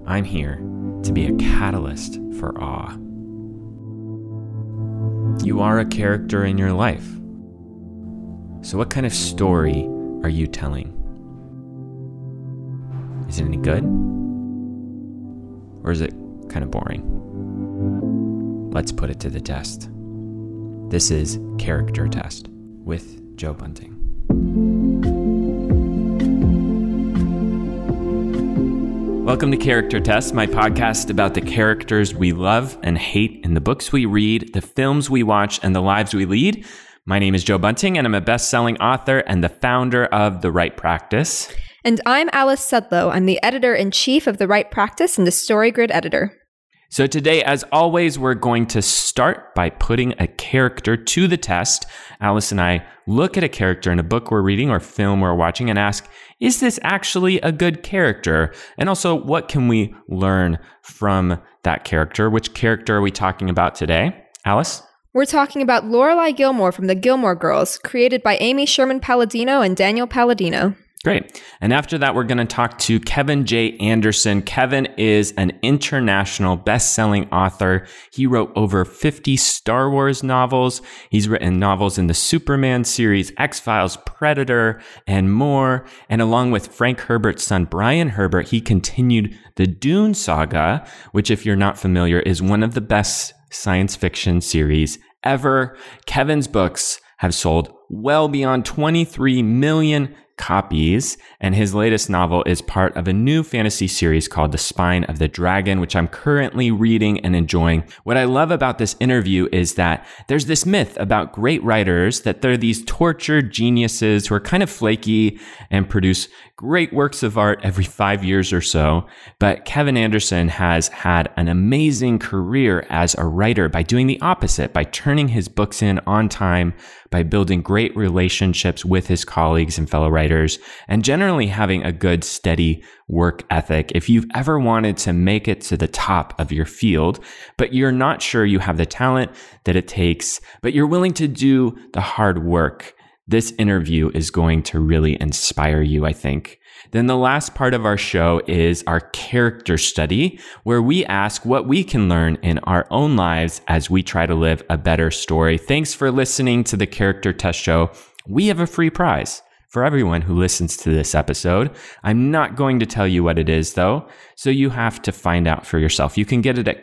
I'm here to be a catalyst for awe. You are a character in your life. So what kind of story are you telling? Is it any good? Or is it kind of boring? Let's put it to the test. This is Character Test with Joe Bunting. Welcome to Character Test, my podcast about the characters we love and hate in the books we read, the films we watch, and the lives we lead. My name is Joe Bunting, and I'm a best-selling author and the founder of The Right Practice. And I'm Alice Sudlow. I'm the editor-in-chief of The Right Practice and the StoryGrid editor. So today, as always, we're going to start by putting a character to the test. Alice and I look at a character in a book we're reading or film we're watching and ask, is this actually a good character? And also, what can we learn from that character? Which character are we talking about today? Alice? We're talking about Lorelai Gilmore from The Gilmore Girls, created by Amy Sherman Palladino and Daniel Palladino. Great. And after that, we're going to talk to Kevin J. Anderson. Kevin is an international best-selling author. He wrote over 50 Star Wars novels. He's written novels in the Superman series, X-Files, Predator, and more. And along with Frank Herbert's son, Brian Herbert, he continued the Dune saga, which, if you're not familiar, is one of the best science fiction series ever. Kevin's books have sold well beyond 23 million copies, and his latest novel is part of a new fantasy series called The Spine of the Dragon, which I'm currently reading and enjoying. What I love about this interview is that there's this myth about great writers that they're these tortured geniuses who are kind of flaky and produce great works of art every 5 years or so. But Kevin Anderson has had an amazing career as a writer by doing the opposite, by turning his books in on time, by building great relationships with his colleagues and fellow writers, and generally having a good, steady work ethic. If you've ever wanted to make it to the top of your field, but you're not sure you have the talent that it takes, but you're willing to do the hard work, this interview is going to really inspire you, I think. Then the last part of our show is our character study, where we ask what we can learn in our own lives as we try to live a better story. Thanks for listening to the Character Test Show. We have a free prize for everyone who listens to this episode. I'm not going to tell you what it is, though, so you have to find out for yourself. You can get it at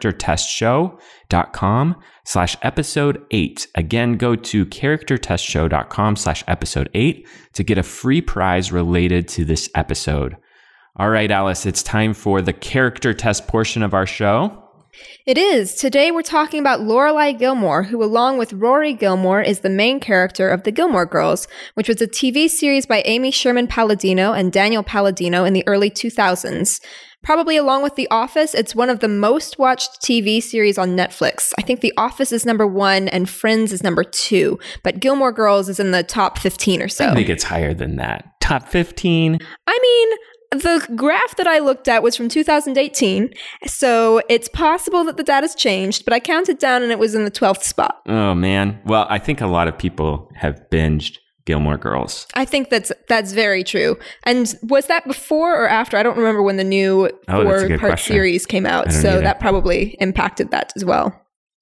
charactertestshow.com/episode 8. Again, go to charactertestshow.com/episode 8 to get a free prize related to this episode. All right, Alice, it's time for the character test portion of our show. It is. Today we're talking about Lorelai Gilmore, who along with Rory Gilmore is the main character of The Gilmore Girls, which was a TV series by Amy Sherman Palladino and Daniel Palladino in the early 2000s. Probably along with The Office, it's one of the most watched TV series on Netflix. I think The Office is number 1 and Friends is number 2, but Gilmore Girls is in the top 15 or so. I think it's higher than that. Top 15? I mean, the graph that I looked at was from 2018, so it's possible that the data's changed, but I counted down and it was in the 12th spot. Oh, man. Well, I think a lot of people have binged Gilmore Girls. I think that's very true. And was that before or after? I don't remember when the new 4-part series came out, so that probably impacted that as well.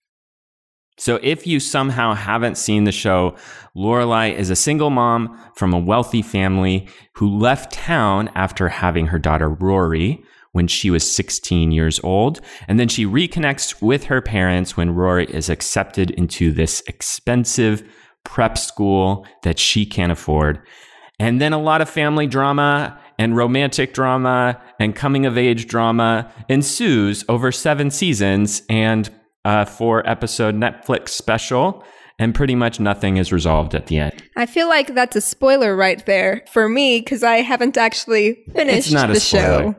So if you somehow haven't seen the show, Lorelai is a single mom from a wealthy family who left town after having her daughter Rory when she was 16 years old. And then she reconnects with her parents when Rory is accepted into this expensive prep school that she can't afford. And then a lot of family drama and romantic drama and coming of age drama ensues over 7 seasons and 4-episode Netflix special, and pretty much nothing is resolved at the end. I feel like that's a spoiler right there for me because I haven't actually finished the show.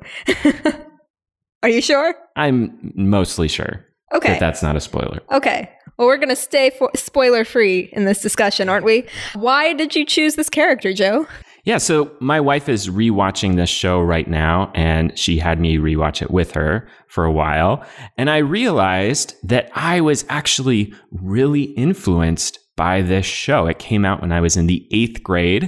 Are you sure? I'm mostly sure. Okay. That that's not a spoiler. Okay. Well, we're going to stay spoiler-free in this discussion, aren't we? Why did you choose this character, Joe? Yeah, so my wife is rewatching this show right now, and she had me rewatch it with her for a while. And I realized that I was actually really influenced by this show. It came out when I was in the 8th grade.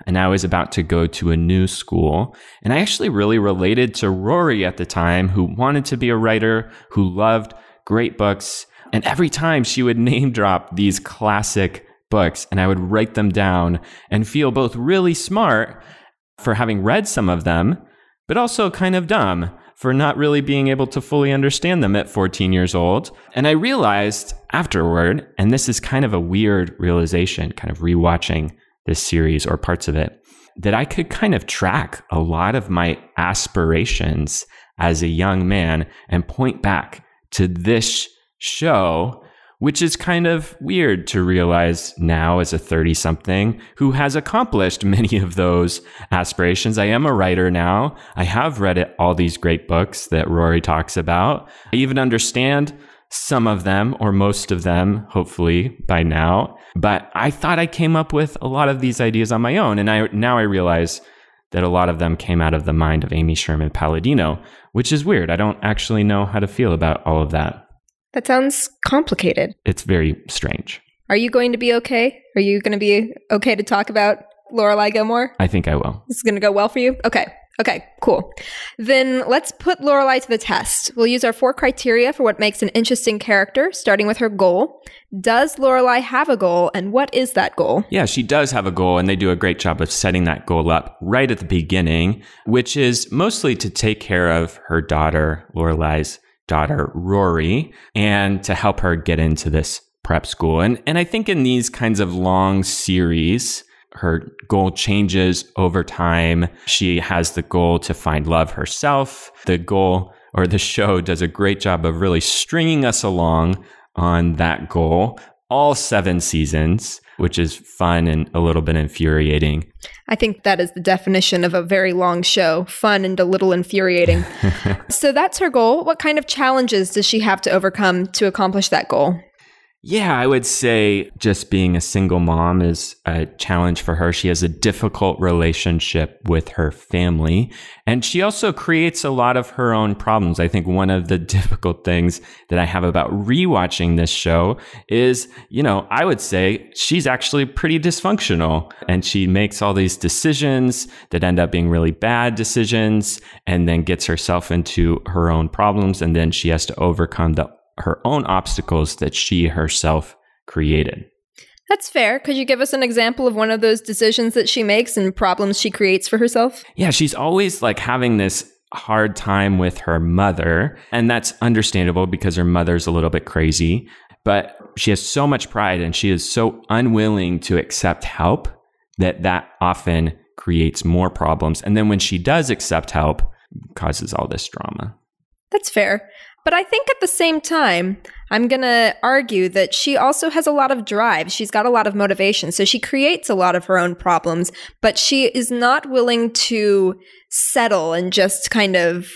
and I was about to go to a new school. And I actually really related to Rory at the time, who wanted to be a writer, who loved great books. And every time she would name drop these classic books, and I would write them down and feel both really smart for having read some of them, but also kind of dumb for not really being able to fully understand them at 14 years old. And I realized afterward, and this is kind of a weird realization, kind of rewatching this series or parts of it, that I could kind of track a lot of my aspirations as a young man and point back to this show, which is kind of weird to realize now as a 30-something who has accomplished many of those aspirations. I am a writer now. I have read all these great books that Rory talks about. I even understand some of them, or most of them, hopefully by now. But I thought I came up with a lot of these ideas on my own. And now I realize that a lot of them came out of the mind of Amy Sherman Palladino, which is weird. I don't actually know how to feel about all of that. That sounds complicated. It's very strange. Are you going to be okay? Are you going to be okay to talk about Lorelai Gilmore? I think I will. This is going to go well for you? Okay, cool. Then let's put Lorelai to the test. We'll use our 4 criteria for what makes an interesting character, starting with her goal. Does Lorelai have a goal, and what is that goal? Yeah, she does have a goal, and they do a great job of setting that goal up right at the beginning, which is mostly to take care of her daughter, Lorelai's daughter, Rory, and to help her get into this prep school. And I think in these kinds of long series, her goal changes over time. She has the goal to find love herself. The show does a great job of really stringing us along on that goal, all 7 seasons, which is fun and a little bit infuriating. I think that is the definition of a very long show, fun and a little infuriating. So that's her goal. What kind of challenges does she have to overcome to accomplish that goal? Yeah, I would say just being a single mom is a challenge for her. She has a difficult relationship with her family, and she also creates a lot of her own problems. I think one of the difficult things that I have about rewatching this show is, I would say she's actually pretty dysfunctional, and she makes all these decisions that end up being really bad decisions, and then gets herself into her own problems, and then she has to overcome her own obstacles that she herself created. That's fair. Could you give us an example of one of those decisions that she makes and problems she creates for herself? Yeah, she's always having this hard time with her mother, and that's understandable because her mother's a little bit crazy, but she has so much pride and she is so unwilling to accept help that often creates more problems. And then when she does accept help, it causes all this drama. That's fair. But I think at the same time, I'm going to argue that she also has a lot of drive. She's got a lot of motivation. So she creates a lot of her own problems, but she is not willing to settle and just kind of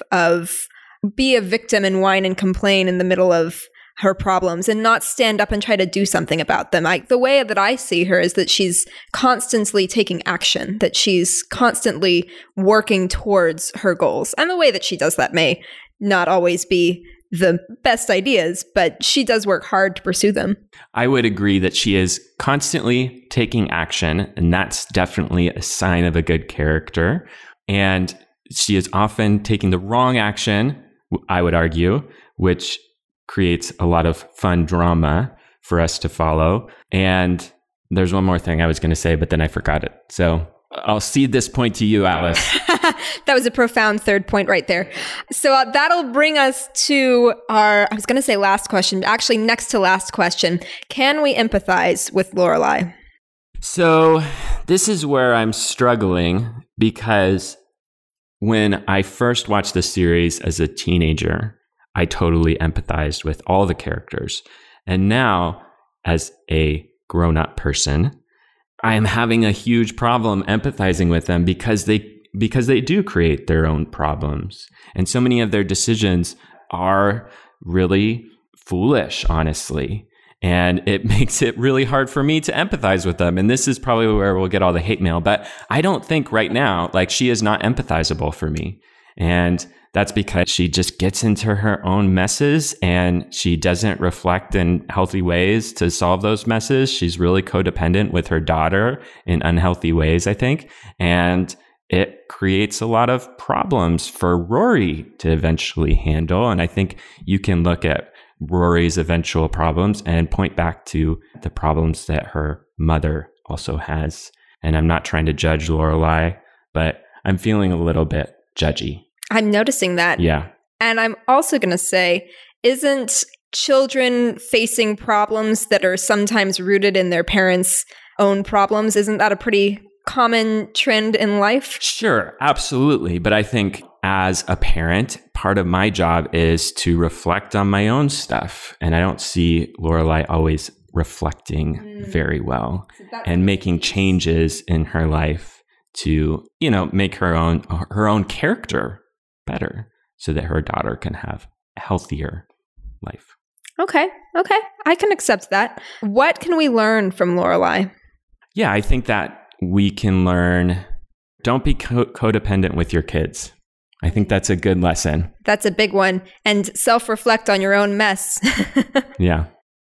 be a victim and whine and complain in the middle of her problems and not stand up and try to do something about them. The way that I see her is that she's constantly taking action, that she's constantly working towards her goals. And the way that she does that may not always be the best ideas, but she does work hard to pursue them. I would agree that she is constantly taking action, and that's definitely a sign of a good character. And she is often taking the wrong action, I would argue, which creates a lot of fun drama for us to follow. And there's one more thing I was going to say, but then I forgot it. So I'll cede this point to you, Alice. That was a profound third point right there. So that'll bring us to I was going to say last question, actually next to last question. Can we empathize with Lorelai? So this is where I'm struggling, because when I first watched the series as a teenager, I totally empathized with all the characters. And now, as a grown-up person, I am having a huge problem empathizing with them because they do create their own problems. And so many of their decisions are really foolish, honestly. And it makes it really hard for me to empathize with them. And this is probably where we'll get all the hate mail. But I don't think right now, she is not empathizable for me. And that's because she just gets into her own messes and she doesn't reflect in healthy ways to solve those messes. She's really codependent with her daughter in unhealthy ways, I think. And it creates a lot of problems for Rory to eventually handle. And I think you can look at Rory's eventual problems and point back to the problems that her mother also has. And I'm not trying to judge Lorelai, but I'm feeling a little bit judgy. I'm noticing that. Yeah. And I'm also going to say, isn't children facing problems that are sometimes rooted in their parents' own problems, isn't that a pretty common trend in life? Sure, absolutely. But I think as a parent, part of my job is to reflect on my own stuff. And I don't see Lorelai always reflecting very well and making changes in her life to, make her own character better so that her daughter can have a healthier life. Okay. I can accept that. What can we learn from Lorelai? Yeah, I think that we can learn, don't be codependent with your kids. I think that's a good lesson. That's a big one. And self-reflect on your own mess. Yeah.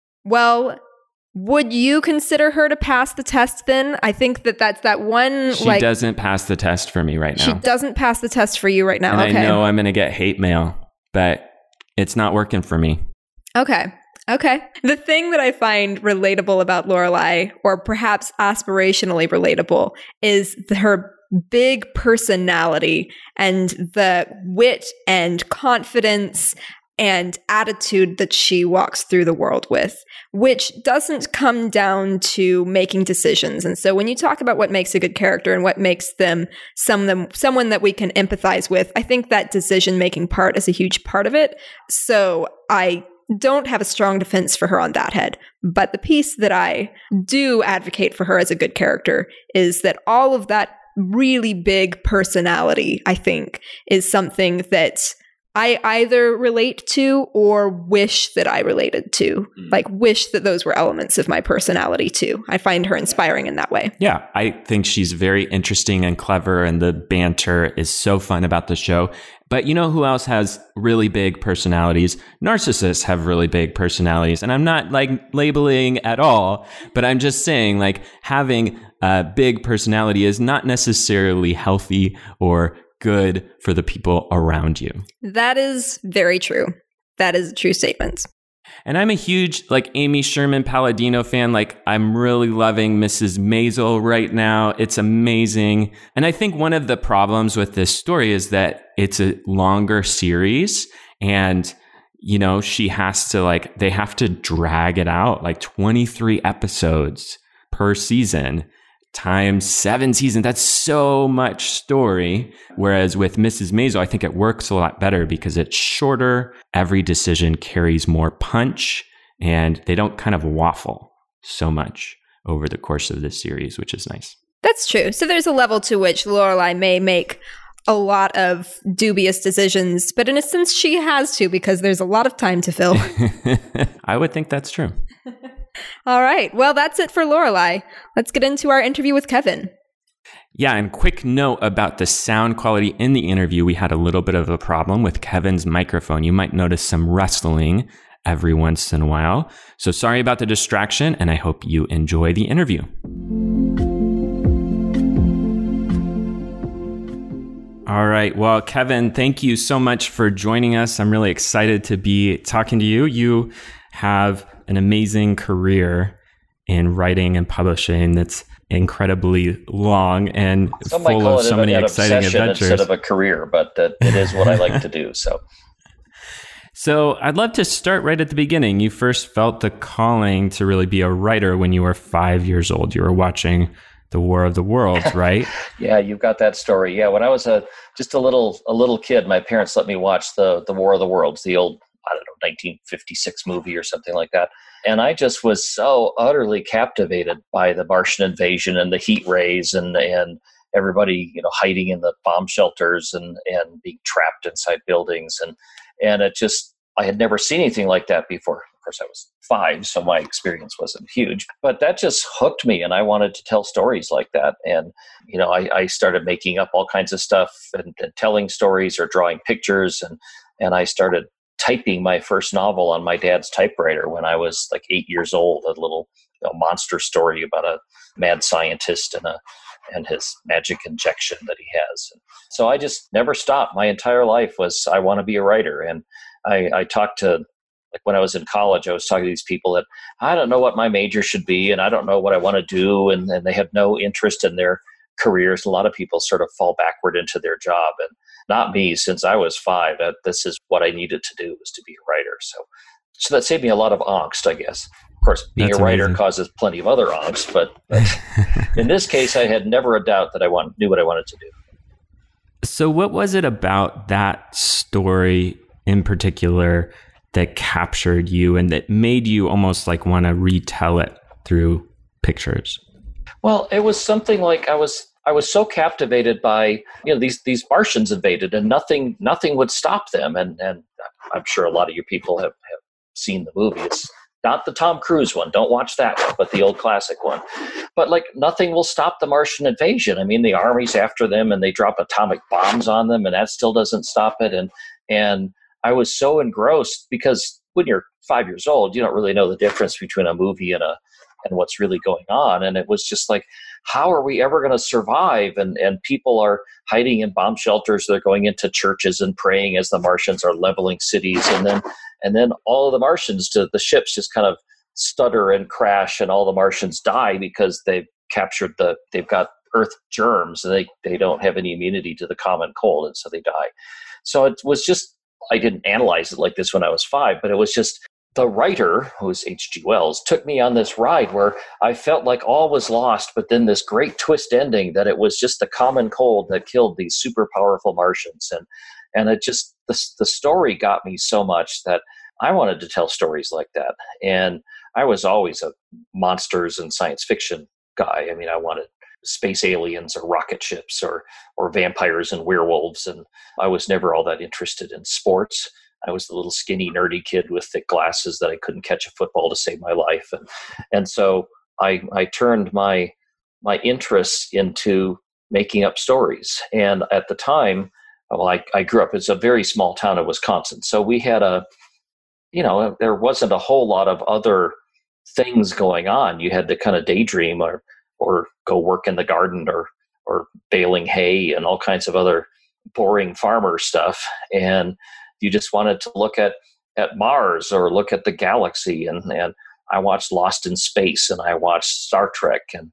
Well, would you consider her to pass the test then? I think that's that one. She doesn't pass the test for me right now. She doesn't pass the test for you right now. And I know I'm going to get hate mail, but it's not working for me. Okay. The thing that I find relatable about Lorelai, or perhaps aspirationally relatable, is her big personality and the wit and confidence and attitude that she walks through the world with, which doesn't come down to making decisions. And so when you talk about what makes a good character and what makes them someone that we can empathize with, I think that decision-making part is a huge part of it. So I don't have a strong defense for her on that head. But the piece that I do advocate for her as a good character is that all of that really big personality, I think, is something that I either relate to or wish that I related to. Like, wish that those were elements of my personality too. I find her inspiring in that way. Yeah, I think she's very interesting and clever, and the banter is so fun about the show. But you know who else has really big personalities? Narcissists have really big personalities. And I'm not labeling at all, but I'm just saying having a big personality is not necessarily healthy or good for the people around you. That is very true. That is a true statement. And I'm a huge Amy Sherman Palladino fan. I'm really loving Mrs. Maisel right now. It's amazing. And I think one of the problems with this story is that it's a longer series, and she has to they have to drag it out 23 episodes per season times 7 seasons. That's so much story. Whereas with Mrs. Maisel, I think it works a lot better because it's shorter. Every decision carries more punch, and they don't kind of waffle so much over the course of this series, which is nice. That's true. So there's a level to which Lorelai may make a lot of dubious decisions, but in a sense she has to, because there's a lot of time to fill. I would think that's true. All right. Well, that's it for Lorelai. Let's get into our interview with Kevin. Yeah, and quick note about the sound quality in the interview. We had a little bit of a problem with Kevin's microphone. You might notice some rustling every once in a while. So sorry about the distraction, and I hope you enjoy the interview. All right. Well, Kevin, thank you so much for joining us. I'm really excited to be talking to you. You have an amazing career in writing and publishing that's incredibly long and full of so many exciting adventures. Instead of a career, but it is what I like to do. So I'd love to start right at the beginning. You first felt the calling to really be a writer when you were 5 years old. You were watching The War of the Worlds, right? Yeah, you've got that story. Yeah, when I was just a little kid, my parents let me watch the War of the Worlds, the old 1956 movie or something like that. And I just was so utterly captivated by the Martian invasion and the heat rays and everybody, hiding in the bomb shelters and being trapped inside buildings. And it just, I had never seen anything like that before. Of course, I was 5, so my experience wasn't huge. But that just hooked me, and I wanted to tell stories like that. And, I started making up all kinds of stuff and telling stories or drawing pictures. And I started typing my first novel on my dad's typewriter when I was like 8 years old, a little monster story about a mad scientist and his magic injection that he has. So I just never stopped. My entire life was, I want to be a writer. And I talked to, like when I was in college, I was talking to these people that I don't know what my major should be, and I don't know what I want to do. And they have no interest in their careers. A lot of people sort of fall backward into their job, and not me. Since I was 5, this is what I needed to do, was to be a writer. So that saved me a lot of angst, I guess. Of course, being That's a writer amazing. causes plenty of other angst, but in this case, I had never a doubt that I knew what I wanted to do. So what was it about that story in particular that captured you and that made you almost like want to retell it through pictures? Well, it was something like I was so captivated by, these Martians invaded, and nothing would stop them. And I'm sure a lot of you people have seen the movie. It's not the Tom Cruise one. Don't watch that one, but the old classic one. But like nothing will stop the Martian invasion. I mean, the army's after them and they drop atomic bombs on them, and that still doesn't stop it. And I was so engrossed, because when you're 5 years old, you don't really know the difference between a movie and what's really going on. And it was just like, how are we ever going to survive? And people are hiding in bomb shelters. They're going into churches and praying as the Martians are leveling cities. And then all of the Martians, the ships just kind of stutter and crash, and all the Martians die because they've got Earth germs, and they don't have any immunity to the common cold, and so they die. So it was just, I didn't analyze it like this when I was 5, but it was just, the writer, who was H.G. Wells, took me on this ride where I felt like all was lost, but then this great twist ending that it was just the common cold that killed these super powerful Martians. And it just, the story got me so much that I wanted to tell stories like that. And I was always a monsters and science fiction guy. I mean, I wanted space aliens or rocket ships or vampires and werewolves. And I was never all that interested in sports. I was the little skinny, nerdy kid with thick glasses that I couldn't catch a football to save my life. And so I turned my interests into making up stories. And at the time, I grew up, it's a very small town in Wisconsin. So we had there wasn't a whole lot of other things going on. You had to kind of daydream or go work in the garden or baling hay and all kinds of other boring farmer stuff. And you just wanted to look at Mars or look at the galaxy. And I watched Lost in Space, and I watched Star Trek, and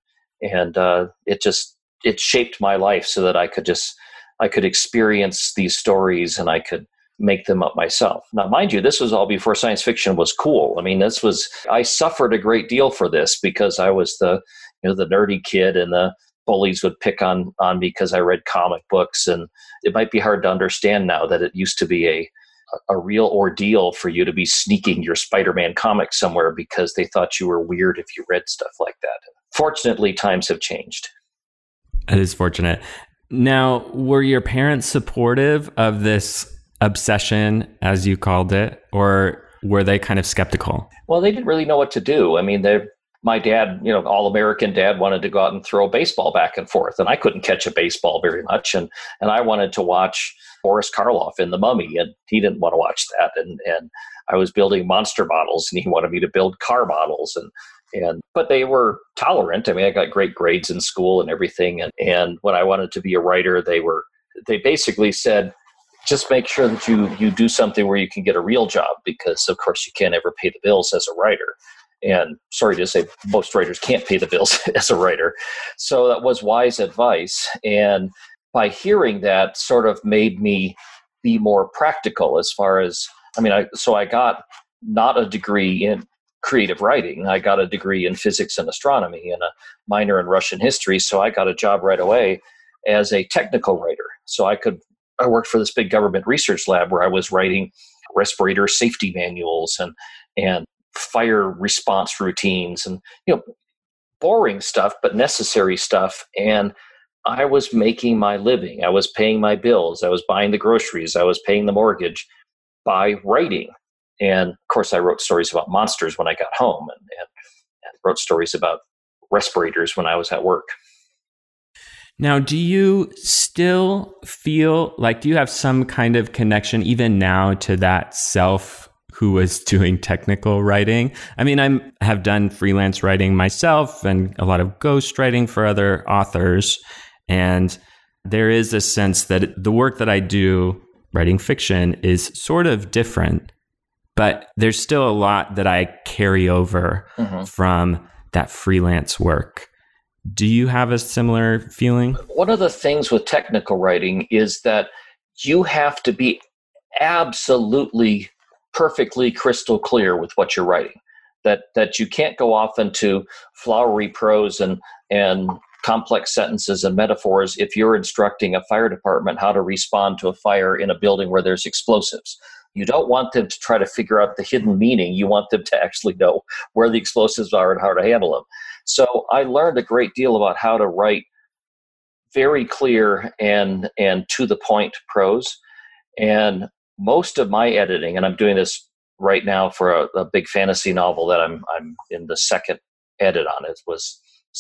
it shaped my life so that I could experience these stories and I could make them up myself. Now, mind you, this was all before science fiction was cool. I mean, I suffered a great deal for this because I was the nerdy kid, and the bullies would pick on me because I read comic books. And it might be hard to understand now that it used to be a real ordeal for you to be sneaking your Spider-Man comic somewhere because they thought you were weird if you read stuff like that. Fortunately, times have changed. It is fortunate. Now, were your parents supportive of this obsession, as you called it, or were they kind of skeptical? Well, they didn't really know what to do. I mean, my dad, all-American dad, wanted to go out and throw a baseball back and forth, and I couldn't catch a baseball very much. And I wanted to watch Boris Karloff in The Mummy, and he didn't want to watch that. And I was building monster models, and he wanted me to build car models. But they were tolerant. I mean, I got great grades in school and everything. And when I wanted to be a writer, they basically said, just make sure that you do something where you can get a real job, because of course you can't ever pay the bills as a writer. And sorry to say, most writers can't pay the bills as a writer. So that was wise advice. And by hearing that sort of made me be more practical as far as, I got not a degree in creative writing. I got a degree in physics and astronomy and a minor in Russian history. So I got a job right away as a technical writer. So I worked for this big government research lab where I was writing respirator safety manuals and fire response routines and, boring stuff, but necessary stuff. And I was making my living. I was paying my bills. I was buying the groceries. I was paying the mortgage by writing. And of course, I wrote stories about monsters when I got home, and wrote stories about respirators when I was at work. Now, do you still feel like, do you have some kind of connection even now to that self who was doing technical writing? I mean, I have done freelance writing myself and a lot of ghost writing for other authors. And there is a sense that the work that I do writing fiction is sort of different, but there's still a lot that I carry over from that freelance work. Do you have a similar feeling? One of the things with technical writing is that you have to be absolutely perfectly crystal clear with what you're writing. That you can't go off into flowery prose and complex sentences and metaphors if you're instructing a fire department how to respond to a fire in a building where there's explosives. You don't want them to try to figure out the hidden meaning. You want them to actually know where the explosives are and how to handle them. So I learned a great deal about how to write very clear and to the point prose. And most of my editing, and I'm doing this right now for a big fantasy novel that I'm in the second edit on. It was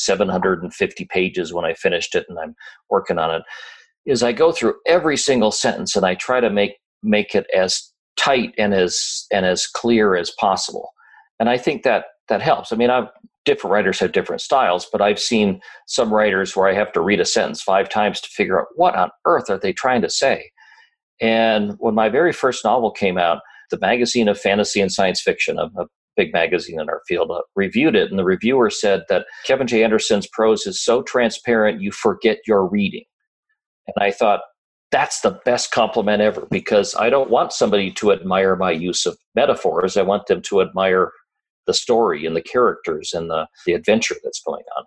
750 pages when I finished it, and I'm working on it, is I go through every single sentence and I try to make it as tight and as clear as possible. And I think that helps. I mean, different writers have different styles, but I've seen some writers where I have to read a sentence 5 times to figure out what on earth are they trying to say. And when my very first novel came out, the Magazine of Fantasy and Science Fiction, a big magazine in our field, reviewed it, and the reviewer said that Kevin J. Anderson's prose is so transparent you forget you're reading. And I thought, that's the best compliment ever, because I don't want somebody to admire my use of metaphors. I want them to admire the story and the characters and the adventure that's going on.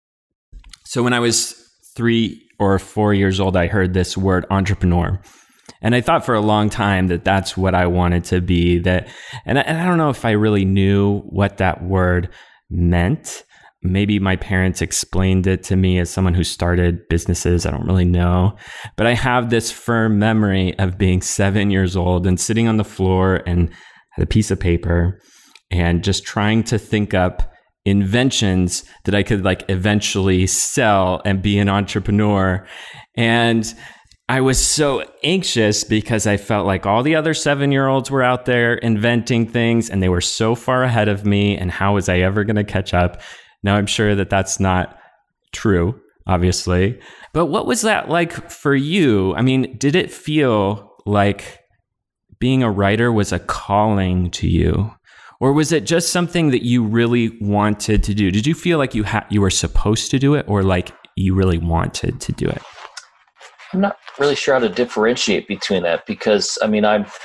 So when I was 3 or 4 years old, I heard this word entrepreneur. And I thought for a long time that that's what I wanted to be. And I don't know if I really knew what that word meant. Maybe my parents explained it to me as someone who started businesses. I don't really know. But I have this firm memory of being 7 years old and sitting on the floor and had a piece of paper and just trying to think up inventions that I could eventually sell and be an entrepreneur. And I was so anxious because I felt like all the other 7-year-olds were out there inventing things and they were so far ahead of me. And how was I ever going to catch up? Now, I'm sure that that's not true, obviously. But what was that like for you? I mean, did it feel like being a writer was a calling to you? Or was it just something that you really wanted to do? Did you feel like you were supposed to do it, or like you really wanted to do it? I'm not really sure how to differentiate between that, because I mean,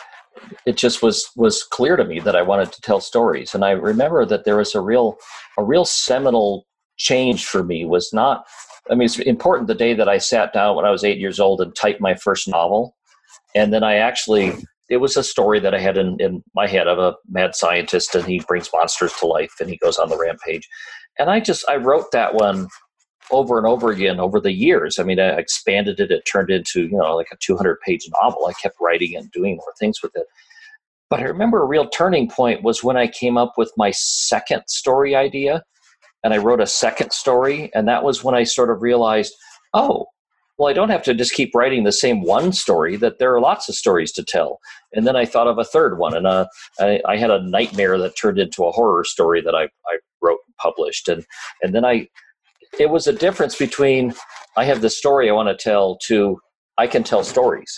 it just was clear to me that I wanted to tell stories. And I remember that there was a real seminal change for me. It's important the day that I sat down when I was 8 years old and typed my first novel. And then it was a story that I had in my head of a mad scientist, and he brings monsters to life and he goes on the rampage. And I wrote that one over and over again over the years. I mean, I expanded it. It turned into, like a 200-page novel. I kept writing and doing more things with it. But I remember a real turning point was when I came up with my second story idea, and I wrote a second story. And that was when I sort of realized, oh, well, I don't have to just keep writing the same one story, that there are lots of stories to tell. And then I thought of a third one, and I had a nightmare that turned into a horror story that I wrote and published. And then it was a difference between I have this story I want to tell to I can tell stories.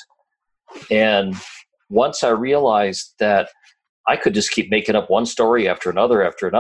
And once I realized that I could just keep making up one story after another,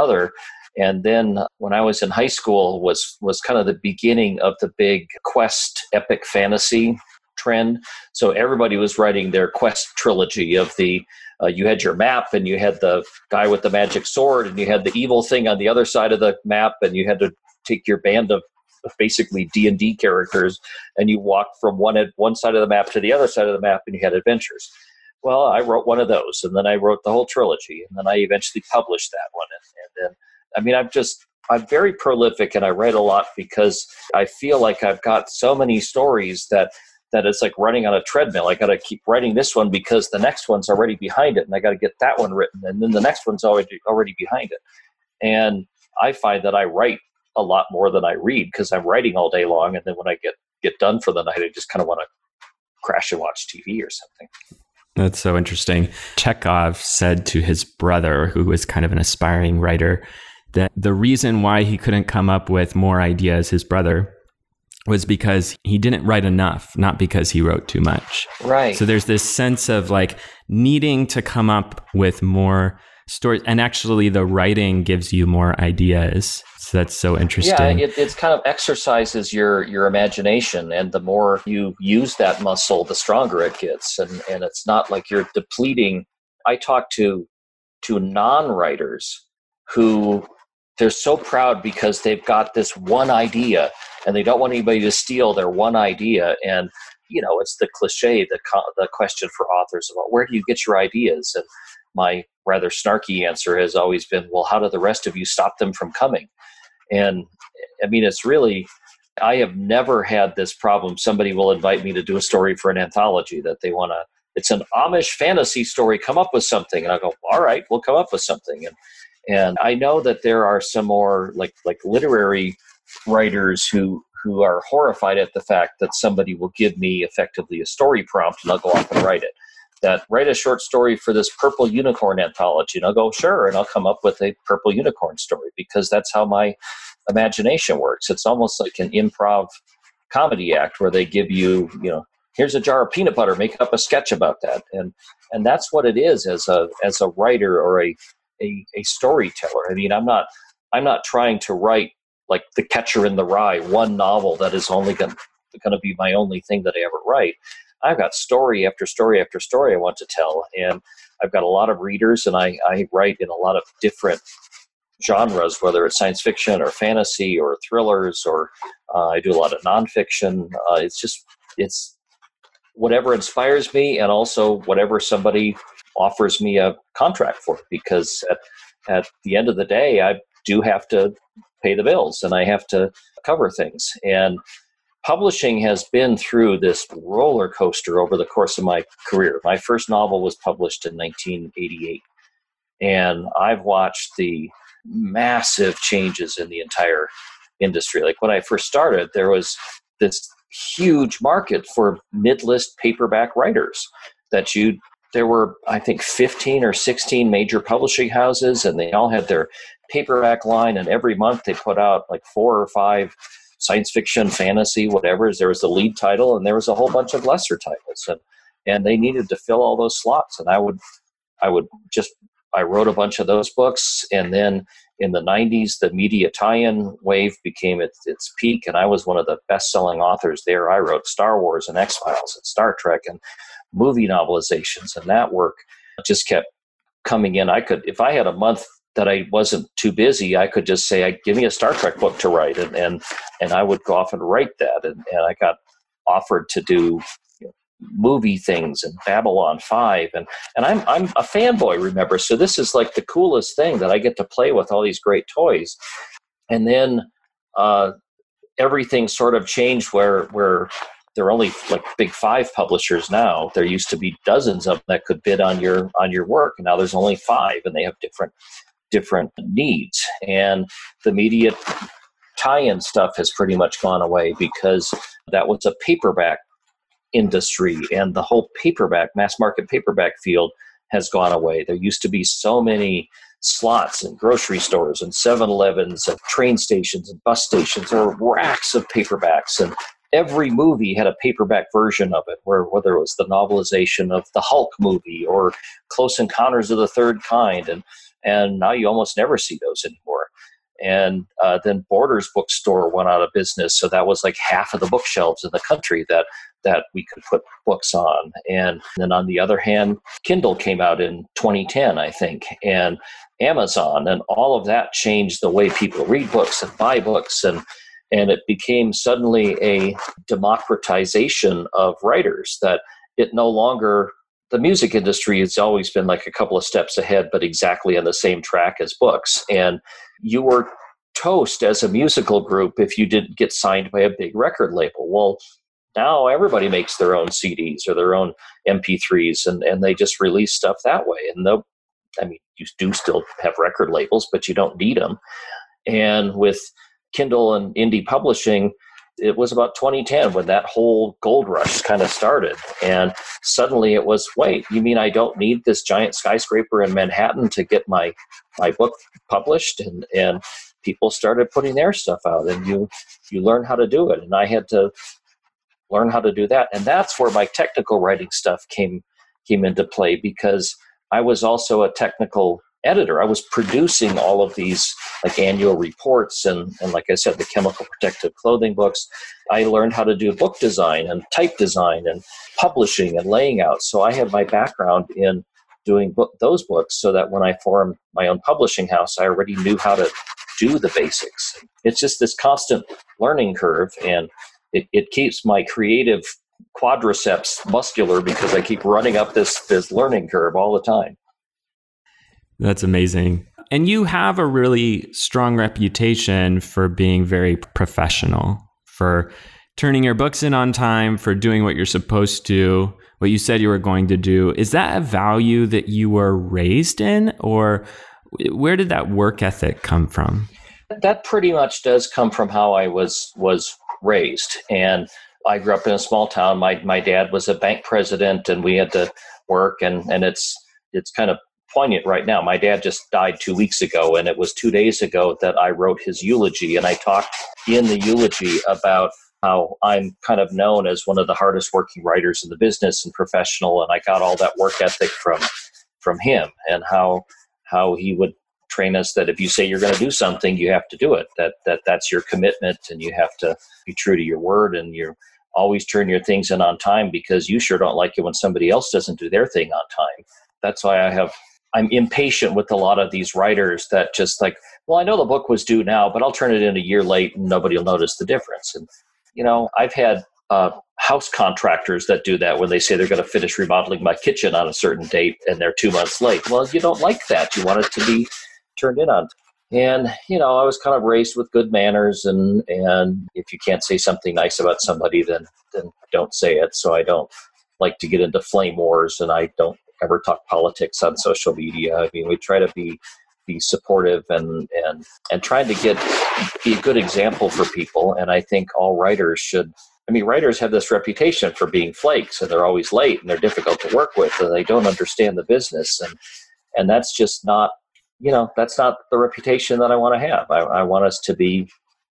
and then when I was in high school was kind of the beginning of the big quest epic fantasy trend. So everybody was writing their quest trilogy of you had your map, and you had the guy with the magic sword, and you had the evil thing on the other side of the map, and you had to take your band of basically D&D characters, and you walked from one side of the map to the other side of the map, and you had adventures. Well, I wrote one of those, and then I wrote the whole trilogy, and then I eventually published that one. And then, I mean, I'm very prolific, and I write a lot because I feel like I've got so many stories that that it's like running on a treadmill. I got to keep writing this one because the next one's already behind it, and I got to get that one written, and then the next one's already behind it. And I find that I write a lot more than I read because I'm writing all day long, and then when I get done for the night, I just kind of want to crash and watch TV or something. That's so interesting. Chekhov said to his brother, who was kind of an aspiring writer, that the reason why he couldn't come up with more ideas, his brother, was because he didn't write enough, not because he wrote too much. Right. So there's this sense of like needing to come up with more stories, and actually the writing gives you more ideas. So that's so interesting. Yeah, it's kind of exercises your imagination, and the more you use that muscle, the stronger it gets. And it's not like you're depleting. I talk to non-writers who they're so proud because they've got this one idea and they don't want anybody to steal their one idea. And, it's the cliche, the question for authors about where do you get your ideas? And my rather snarky answer has always been, well, how do the rest of you stop them from coming? And I mean, it's really, I have never had this problem. Somebody will invite me to do a story for an anthology that they want to, it's an Amish fantasy story, come up with something. And I go, all right, we'll come up with something. And I know that there are some more like literary writers who are horrified at the fact that somebody will give me effectively a story prompt and I'll go off and write it. That write a short story for this Purple Unicorn anthology. And I'll go, sure. And I'll come up with a Purple Unicorn story because that's how my imagination works. It's almost like an improv comedy act where they give you, here's a jar of peanut butter, make up a sketch about that. And that's what it is as a writer or a storyteller. I mean, I'm not trying to write like The Catcher in the Rye, one novel that is only going to be my only thing that I ever write. I've got story after story after story I want to tell, and I've got a lot of readers, and I write in a lot of different genres, whether it's science fiction or fantasy or thrillers, or I do a lot of nonfiction. It's whatever inspires me, and also whatever somebody offers me a contract for, because at the end of the day, I do have to pay the bills and I have to cover things. And publishing has been through this roller coaster over the course of my career. My first novel was published in 1988, and I've watched the massive changes in the entire industry. Like when I first started, there was this huge market for mid-list paperback writers there were, I think, 15 or 16 major publishing houses, and they all had their paperback line, and every month they put out like 4 or 5 science fiction, fantasy, whatever. There was the lead title, and there was a whole bunch of lesser titles, and they needed to fill all those slots. And I wrote a bunch of those books, and then in the 90s, the media tie-in wave became its peak, and I was one of the best-selling authors there. I wrote Star Wars and X-Files and Star Trek and movie novelizations, and that work just kept coming in. If I had a month that I wasn't too busy, I could just say, give me a Star Trek book to write, and I would go off and write that. And I got offered to do movie things and Babylon 5, and I'm a fanboy, remember? So this is like the coolest thing that I get to play with all these great toys. And then everything sort of changed where there are only like big 5 publishers now. There used to be dozens of them that could bid on your work, and now there's only 5, and they have different needs. And the media tie-in stuff has pretty much gone away because that was a paperback industry, and the whole mass market paperback field has gone away. There used to be so many slots in grocery stores and 7-Elevens and train stations and bus stations. There were racks of paperbacks, and every movie had a paperback version of it, whether it was the novelization of the Hulk movie or Close Encounters of the Third Kind, and now you almost never see those anymore. And then Borders bookstore went out of business, so that was like half of the bookshelves in the country that we could put books on. And then on the other hand, Kindle came out in 2010, I think, and Amazon, and all of that changed the way people read books and buy books, and it became suddenly a democratization of writers, that it no longer, the music industry has always been like a couple of steps ahead, but exactly on the same track as books. And you were toast as a musical group if you didn't get signed by a big record label. Well, now everybody makes their own CDs or their own MP3s, and they just release stuff that way. And you do still have record labels, but you don't need them. And with Kindle and indie publishing, it was about 2010 when that whole gold rush kind of started. And suddenly it was, wait, you mean I don't need this giant skyscraper in Manhattan to get my book published? And people started putting their stuff out, and you learn how to do it. And I had to learn how to do that. And that's where my technical writing stuff came into play, because I was also a technical editor. I was producing all of these like annual reports and like I said, the chemical protective clothing books. I learned how to do book design and type design and publishing and laying out. So I had my background in doing those books, so that when I formed my own publishing house, I already knew how to do the basics. It's just this constant learning curve, and it keeps my creative quadriceps muscular because I keep running up this learning curve all the time. That's amazing. And you have a really strong reputation for being very professional, for turning your books in on time, for doing what you're supposed to, what you said you were going to do. Is that a value that you were raised in, or where did that work ethic come from? That pretty much does come from how I was raised. And I grew up in a small town. My dad was a bank president, and we had to work, and it's kind of poignant right now. My dad just died 2 weeks ago, and it was 2 days ago that I wrote his eulogy, and I talked in the eulogy about how I'm kind of known as one of the hardest working writers in the business and professional, and I got all that work ethic from him, and how he would train us that if you say you're going to do something, you have to do it, that's your commitment, and you have to be true to your word, and you always turn your things in on time, because you sure don't like it when somebody else doesn't do their thing on time. That's why I'm impatient with a lot of these writers that just like, well, I know the book was due now, but I'll turn it in a year late and nobody will notice the difference. And, I've had house contractors that do that when they say they're going to finish remodeling my kitchen on a certain date and they're 2 months late. Well, you don't like that. You want it to be turned in on. And, I was kind of raised with good manners, and if you can't say something nice about somebody, then don't say it. So I don't like to get into flame wars, and I don't ever talk politics on social media. I mean, we try to be supportive and trying to be a good example for people. And I think all writers should. I mean, writers have this reputation for being flakes, and they're always late, and they're difficult to work with, and they don't understand the business. And that's just not, that's not the reputation that I want to have. I want us to be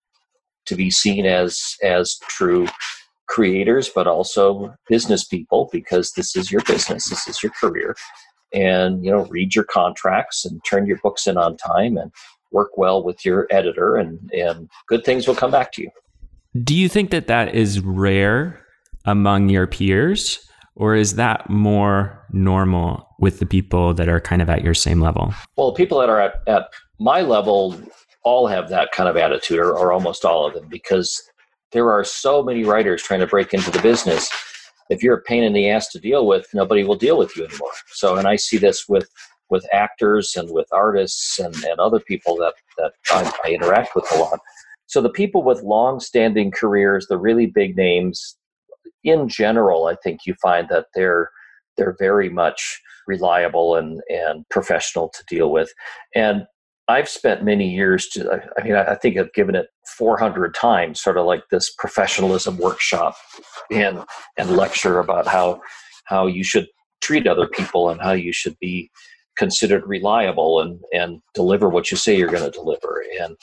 seen as true creators, but also business people, because this is your business, this is your career. And, read your contracts and turn your books in on time and work well with your editor, and good things will come back to you. Do you think that is rare among your peers, or is that more normal with the people that are kind of at your same level? Well, the people that are at my level all have that kind of attitude, or almost all of them, because there are so many writers trying to break into the business. If you're a pain in the ass to deal with, nobody will deal with you anymore. So, and I see this with actors and with artists and other people that I interact with a lot. So the people with long-standing careers, the really big names, in general, I think you find that they're very much reliable and professional to deal with. And I've spent many years I think I've given it 400 times, sort of like this professionalism workshop and lecture about how you should treat other people and how you should be considered reliable and deliver what you say you're going to deliver. And,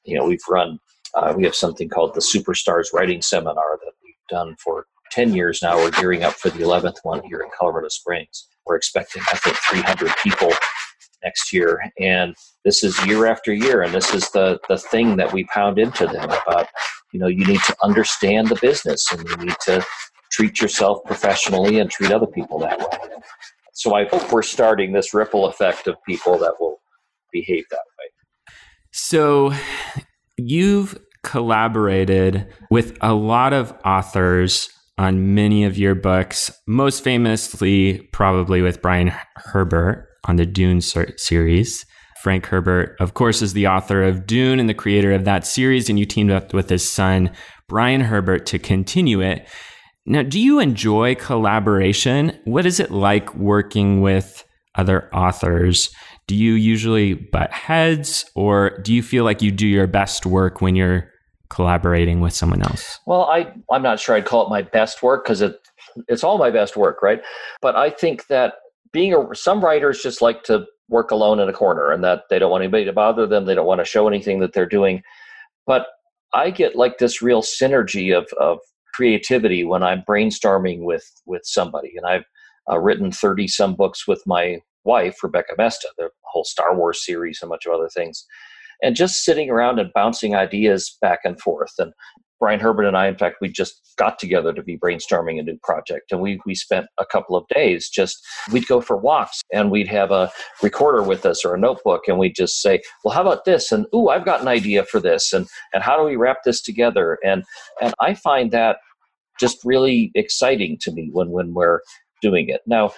we have something called the Superstars Writing Seminar that we've done for 10 years now. We're gearing up for the 11th one here in Colorado Springs. We're expecting, I think, 300 people next year. And this is year after year. And this is the thing that we pound into them about, you need to understand the business, and you need to treat yourself professionally and treat other people that way. So I hope we're starting this ripple effect of people that will behave that way. So you've collaborated with a lot of authors on many of your books, most famously probably with Brian Herbert on the Dune series. Frank Herbert, of course, is the author of Dune and the creator of that series, and you teamed up with his son, Brian Herbert, to continue it. Now, do you enjoy collaboration? What is it like working with other authors? Do you usually butt heads, or do you feel like you do your best work when you're collaborating with someone else? Well, I'm not sure I'd call it my best work, because it's all my best work, right? But I think that some writers just like to work alone in a corner, and that they don't want anybody to bother them. They don't want to show anything that they're doing. But I get like this real synergy of creativity when I'm brainstorming with somebody. And I've written 30 some books with my wife, Rebecca Mesta, the whole Star Wars series and a bunch of other things. And just sitting around and bouncing ideas back and forth. And Brian Herbert and I, in fact, we just got together to be brainstorming a new project. And we spent a couple of days we'd go for walks, and we'd have a recorder with us or a notebook, and we'd just say, well, how about this? And, ooh, I've got an idea for this. And how do we wrap this together? And I find that just really exciting to me when we're doing it. Now,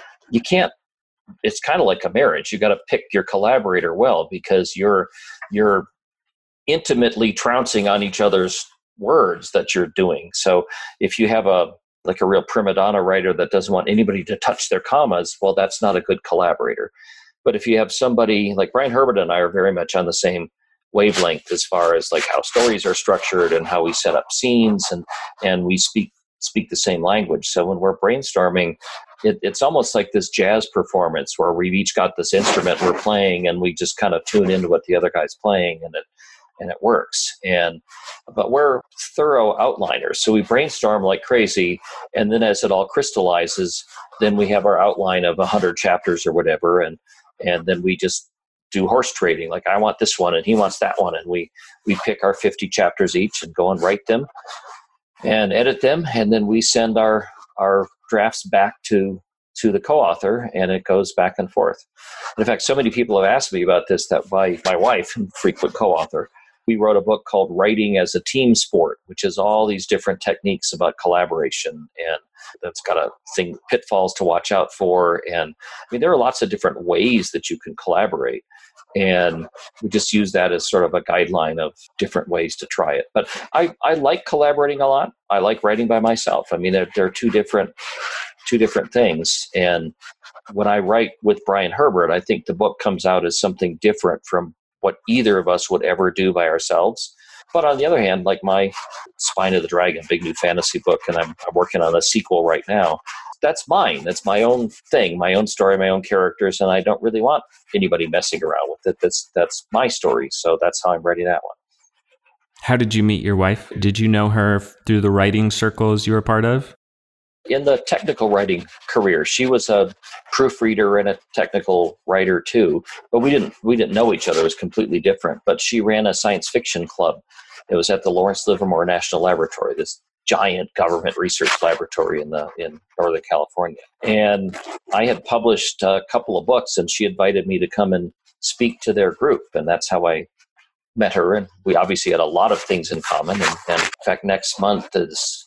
it's kind of like a marriage. You got to pick your collaborator well, because you're intimately trouncing on each other's words that you're doing. So if you have a real prima donna writer that doesn't want anybody to touch their commas, well, that's not a good collaborator. But if you have somebody like Brian Herbert and I are very much on the same wavelength as far as like how stories are structured and how we set up scenes, and we speak the same language. So when we're brainstorming, it's almost like this jazz performance where we've each got this instrument we're playing, and we just kind of tune into what the other guy's playing, and it works. But we're thorough outliners, so we brainstorm like crazy, and then as it all crystallizes, then we have our outline of 100 chapters or whatever, and then we just do horse trading. Like, I want this one and he wants that one, and we pick our 50 chapters each and go and write them and edit them, and then we send our drafts back to the co-author, and it goes back and forth. In fact, so many people have asked me about this that my wife, frequent co-author, we wrote a book called Writing as a Team Sport, which is all these different techniques about collaboration, and that's got pitfalls to watch out for. And I mean, there are lots of different ways that you can collaborate, and we just use that as sort of a guideline of different ways to try it. But I like collaborating a lot. I like writing by myself. I mean, they're two different things. And when I write with Brian Herbert, I think the book comes out as something different from what either of us would ever do by ourselves. But on the other hand, like my Spine of the Dragon, big new fantasy book, and I'm working on a sequel right now, that's mine. That's my own thing, my own story, my own characters, and I don't really want anybody messing around with it. That's my story, so that's how I'm writing that one. How did you meet your wife? Did you know her through the writing circles you were part of? In the technical writing career, she was a proofreader and a technical writer too, but we didn't know each other. It was completely different. But she ran a science fiction club. It was at the Lawrence Livermore National Laboratory, this giant government research laboratory in Northern California. And I had published a couple of books, and she invited me to come and speak to their group, and that's how I met her. And we obviously had a lot of things in common. And in fact, next month, it's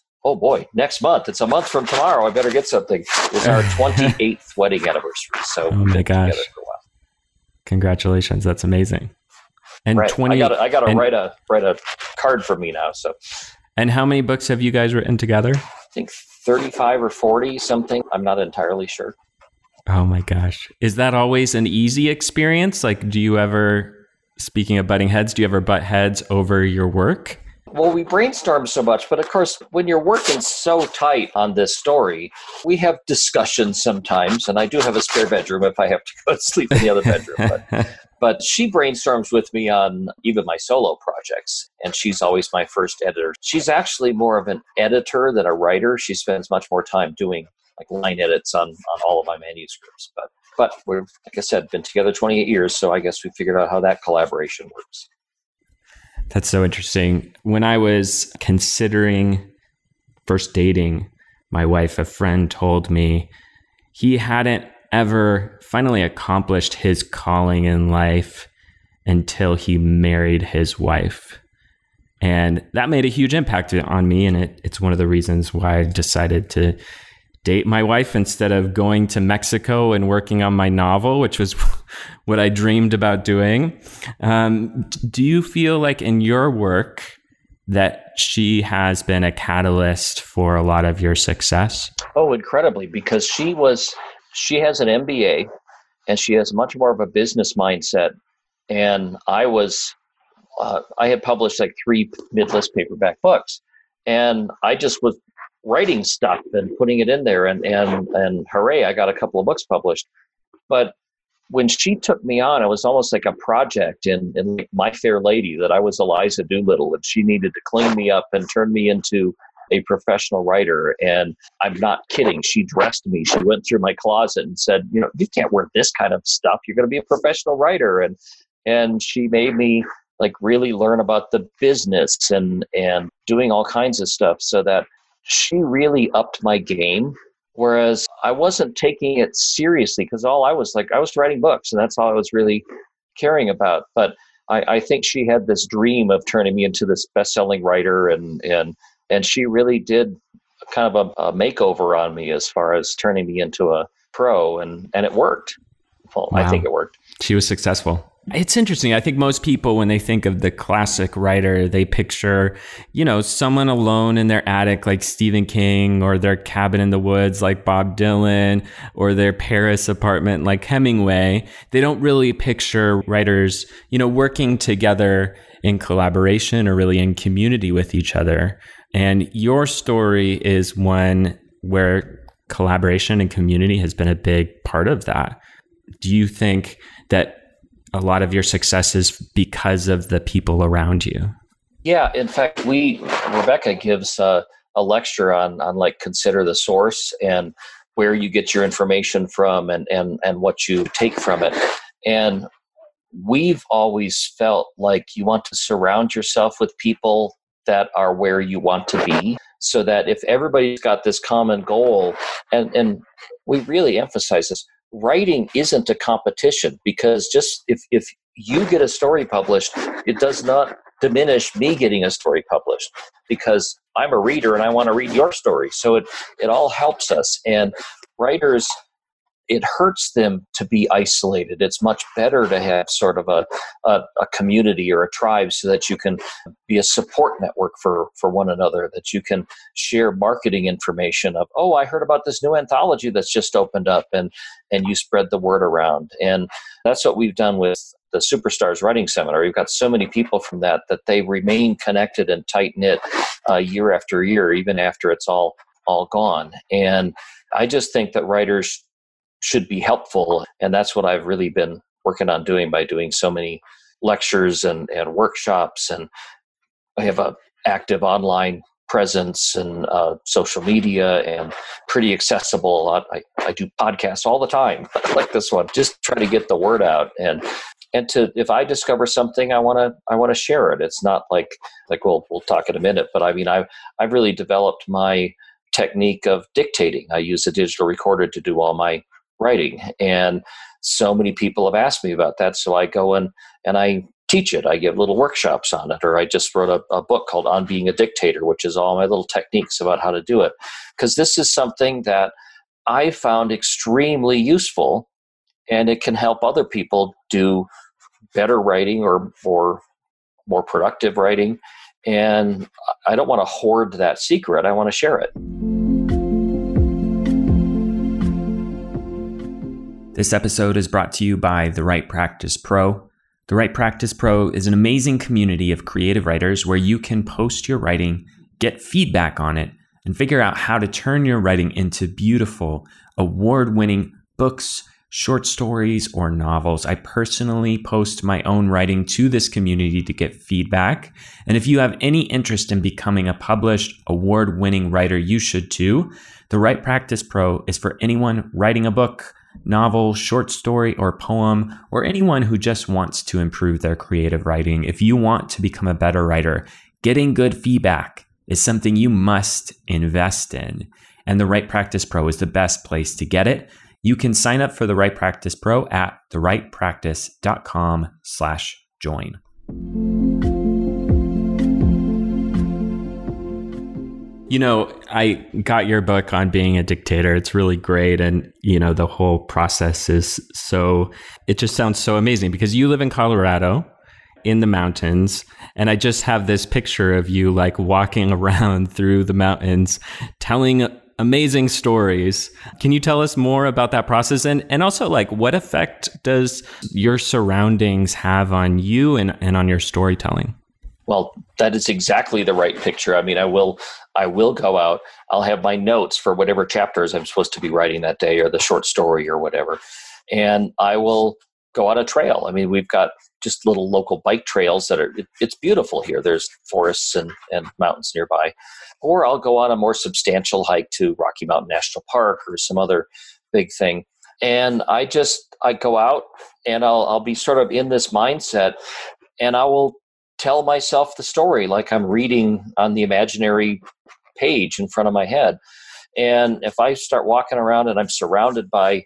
a month from tomorrow. I better get something. It's our 28th wedding anniversary. So oh my gosh. Together for a while. Congratulations. That's amazing. And right. I got to write a card for me now. So. And how many books have you guys written together? I think 35 or 40 something. I'm not entirely sure. Oh my gosh. Is that always an easy experience? Like, do you ever, speaking of butting heads, do you ever butt heads over your work? Well, we brainstorm so much, but of course, when you're working so tight on this story, we have discussions sometimes, and I do have a spare bedroom if I have to go to sleep in the other bedroom. But she brainstorms with me on even my solo projects, and she's always my first editor. She's actually more of an editor than a writer. She spends much more time doing like line edits on all of my manuscripts. But we're, like I said, been together 28 years, so I guess we figured out how that collaboration works. That's so interesting. When I was considering first dating my wife, a friend told me he hadn't ever finally accomplished his calling in life until he married his wife. And that made a huge impact on me. And it's one of the reasons why I decided to date my wife instead of going to Mexico and working on my novel, which was what I dreamed about doing. Do you feel like in your work that she has been a catalyst for a lot of your success? Oh, incredibly, because she has an MBA and she has much more of a business mindset. And I had published like 3 mid-list paperback books, and I just was writing stuff and putting it in there, and hooray, I got a couple of books published. But when she took me on, it was almost like a project in My Fair Lady, that I was Eliza Doolittle, and she needed to clean me up and turn me into a professional writer. And I'm not kidding. She dressed me. She went through my closet and said, you can't wear this kind of stuff. You're going to be a professional writer. And she made me like really learn about the business and doing all kinds of stuff, so that she really upped my game. Whereas I wasn't taking it seriously, because I was writing books, and that's all I was really caring about. But I think she had this dream of turning me into this best-selling writer, and she really did kind of a makeover on me as far as turning me into a pro, and it worked. Well, wow. I think it worked. She was successful. It's interesting. I think most people, when they think of the classic writer, they picture, someone alone in their attic like Stephen King, or their cabin in the woods like Bob Dylan, or their Paris apartment like Hemingway. They don't really picture writers, working together in collaboration or really in community with each other. And your story is one where collaboration and community has been a big part of that. Do you think that a lot of your success is because of the people around you? Yeah, in fact, Rebecca gives a lecture on like consider the source, and where you get your information from, and what you take from it. And we've always felt like you want to surround yourself with people that are where you want to be, so that if everybody's got this common goal, and we really emphasize this, writing isn't a competition, because just if you get a story published, it does not diminish me getting a story published, because I'm a reader and I want to read your story. So it all helps us. And writers, it hurts them to be isolated. It's much better to have sort of a community or a tribe, so that you can be a support network for one another, that you can share marketing information of, oh, I heard about this new anthology that's just opened up, and you spread the word around. And that's what we've done with the Superstars Writing Seminar. We've got so many people from that they remain connected and tight-knit year after year, even after it's all gone. And I just think that writers should be helpful. And that's what I've really been working on doing by doing so many lectures and workshops. And I have an active online presence and social media, and pretty accessible. I do podcasts all the time, like this one, just try to get the word out. And if I discover something, I want to share it. It's not like we'll talk in a minute, but I mean, I've really developed my technique of dictating. I use a digital recorder to do all my writing, and so many people have asked me about that. So I go in and I teach it. I give little workshops on it, or I just wrote a book called On Being a Dictator, which is all my little techniques about how to do it. Because this is something that I found extremely useful, and it can help other people do better writing or more productive writing. And I don't want to hoard that secret. I want to share it. This episode is brought to you by The Right Practice Pro. The Right Practice Pro is an amazing community of creative writers where you can post your writing, get feedback on it, and figure out how to turn your writing into beautiful, award-winning books, short stories, or novels. I personally post my own writing to this community to get feedback. And if you have any interest in becoming a published, award-winning writer, you should too. The Right Practice Pro is for anyone writing a book, novel, short story, or poem, or anyone who just wants to improve their creative writing. If you want to become a better writer, getting good feedback is something you must invest in. And the Right Practice Pro is the best place to get it. You can sign up for the Right Practice Pro at therightpractice.com/join. I got your book On Being a Dictator. It's really great. And, the whole process it just sounds so amazing, because you live in Colorado in the mountains. And I just have this picture of you like walking around through the mountains, telling amazing stories. Can you tell us more about that process? And also, like, what effect does your surroundings have on you and on your storytelling? Well, that is exactly the right picture. I mean, I will go out. I'll have my notes for whatever chapters I'm supposed to be writing that day, or the short story or whatever. And I will go on a trail. I mean, we've got just little local bike trails that it's beautiful here. There's forests and mountains nearby. Or I'll go on a more substantial hike to Rocky Mountain National Park or some other big thing. And I go out and I'll be sort of in this mindset, and I will tell myself the story like I'm reading on the imaginary page in front of my head. And if I start walking around and I'm surrounded by,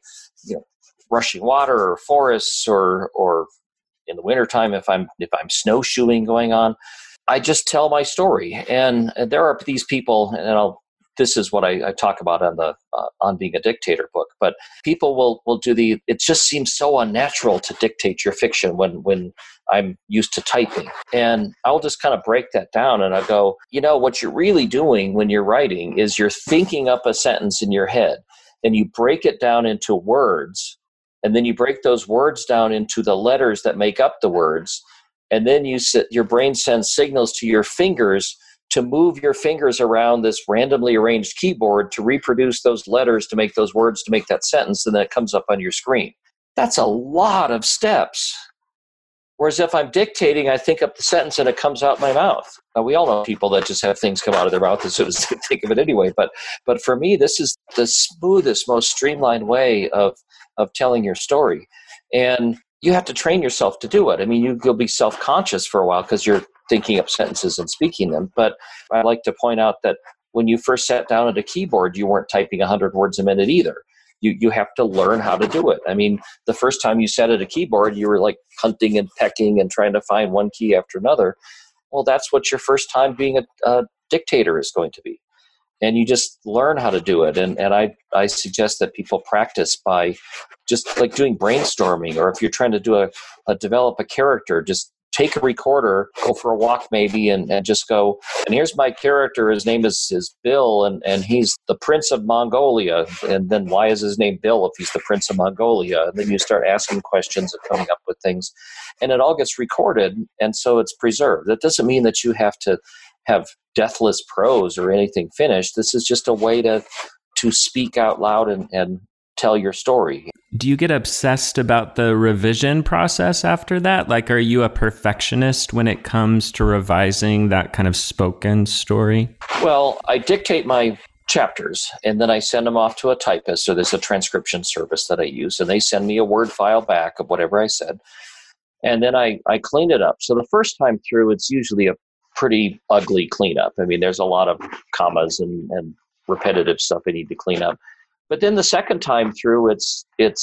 rushing water or forests, or in the wintertime, if I'm snowshoeing going on, I just tell my story. And there are these people, and this is what I talk about on the On Being a Dictator book, but people will do it just seems so unnatural to dictate your fiction when I'm used to typing. And I'll just kind of break that down, and I go, what you're really doing when you're writing is you're thinking up a sentence in your head, and you break it down into words, and then you break those words down into the letters that make up the words. And then your brain sends signals to your fingers to move your fingers around this randomly arranged keyboard to reproduce those letters, to make those words, to make that sentence, and then it comes up on your screen. That's a lot of steps. Whereas if I'm dictating, I think up the sentence and it comes out my mouth. Now, we all know people that just have things come out of their mouth as soon as they think of it anyway. But for me, this is the smoothest, most streamlined way of telling your story. And you have to train yourself to do it. I mean, you'll be self-conscious for a while because you're thinking up sentences and speaking them. But I like to point out that when you first sat down at a keyboard, you weren't typing 100 words a minute either. You have to learn how to do it. I mean, the first time you sat at a keyboard, you were like hunting and pecking and trying to find one key after another. Well, that's what your first time being a dictator is going to be. And you just learn how to do it. And I suggest that people practice by just like doing brainstorming, or if you're trying to develop a character, just take a recorder, go for a walk maybe, and just go, and here's my character. His name is Bill, and he's the Prince of Mongolia. And then why is his name Bill if he's the Prince of Mongolia? And then you start asking questions and coming up with things. And it all gets recorded, and so it's preserved. That doesn't mean that you have to have deathless prose or anything finished. This is just a way to speak out loud and tell your story. Do you get obsessed about the revision process after that? Like, are you a perfectionist when it comes to revising that kind of spoken story? Well, I dictate my chapters, and then I send them off to a typist. So there's a transcription service that I use, and they send me a Word file back of whatever I said. And then I clean it up. So the first time through, it's usually a pretty ugly cleanup. I mean, there's a lot of commas and repetitive stuff I need to clean up. But then the second time through, it's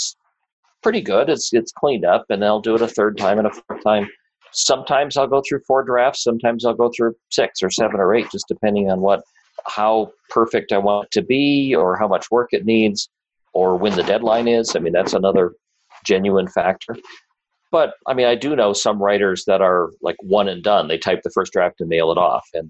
pretty good. It's cleaned up, and I'll do it a third time and a fourth time. Sometimes I'll go through 4 drafts. Sometimes I'll go through 6 or 7 or 8, just depending on how perfect I want it to be, or how much work it needs, or when the deadline is. I mean, that's another genuine factor. But I mean, I do know some writers that are like one and done. They type the first draft and mail it off. And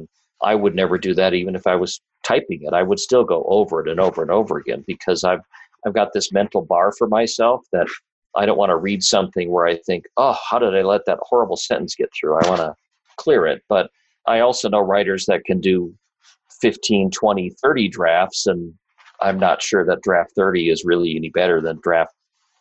I would never do that. Even if I was typing it, I would still go over it and over and over again, because I've got this mental bar for myself that I don't want to read something where I think, oh, how did I let that horrible sentence get through? I want to clear it. But I also know writers that can do 15, 20, 30 drafts. And I'm not sure that draft 30 is really any better than draft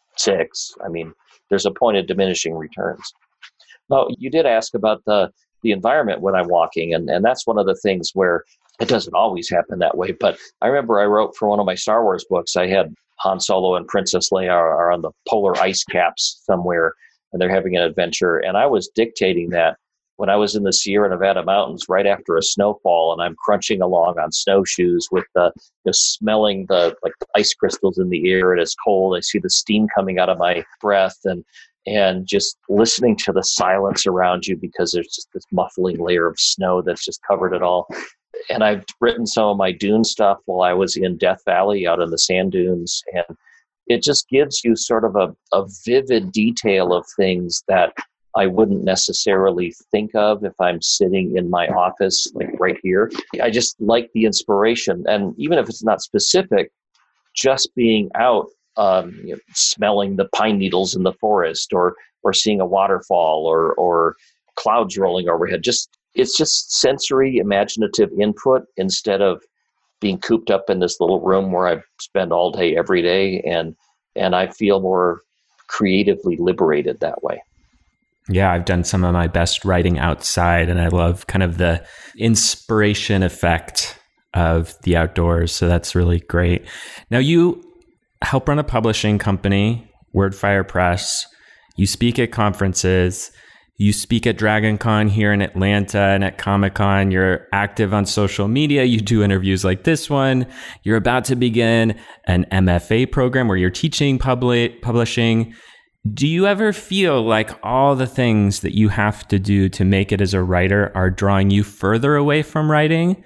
6. I mean, there's a point of diminishing returns. Now, you did ask about the environment when I'm walking, and that's one of the things where it doesn't always happen that way. But I remember I wrote for one of my Star Wars books, I had Han Solo and Princess Leia are on the polar ice caps somewhere, and they're having an adventure. And I was dictating that when I was in the Sierra Nevada mountains right after a snowfall, and I'm crunching along on snowshoes with smelling the ice crystals in the air, and it's cold. I see the steam coming out of my breath, and just listening to the silence around you, because there's just this muffling layer of snow that's just covered it all. And I've written some of my dune stuff while I was in Death Valley out in the sand dunes, and it just gives you sort of a vivid detail of things that I wouldn't necessarily think of if I'm sitting in my office, like right here. I just like the inspiration. And even if it's not specific, just being out, smelling the pine needles in the forest, or seeing a waterfall, or clouds rolling overhead. It's just sensory, imaginative input instead of being cooped up in this little room where I spend all day every day, and I feel more creatively liberated that way. Yeah, I've done some of my best writing outside, and I love kind of the inspiration effect of the outdoors. So that's really great. Now, you help run a publishing company, Wordfire Press. You speak at conferences. You speak at DragonCon here in Atlanta and at Comic-Con. You're active on social media. You do interviews like this one. You're about to begin an MFA program where you're teaching publishing. Do you ever feel like all the things that you have to do to make it as a writer are drawing you further away from writing?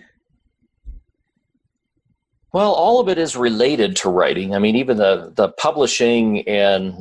Well, all of it is related to writing. I mean, even the publishing, and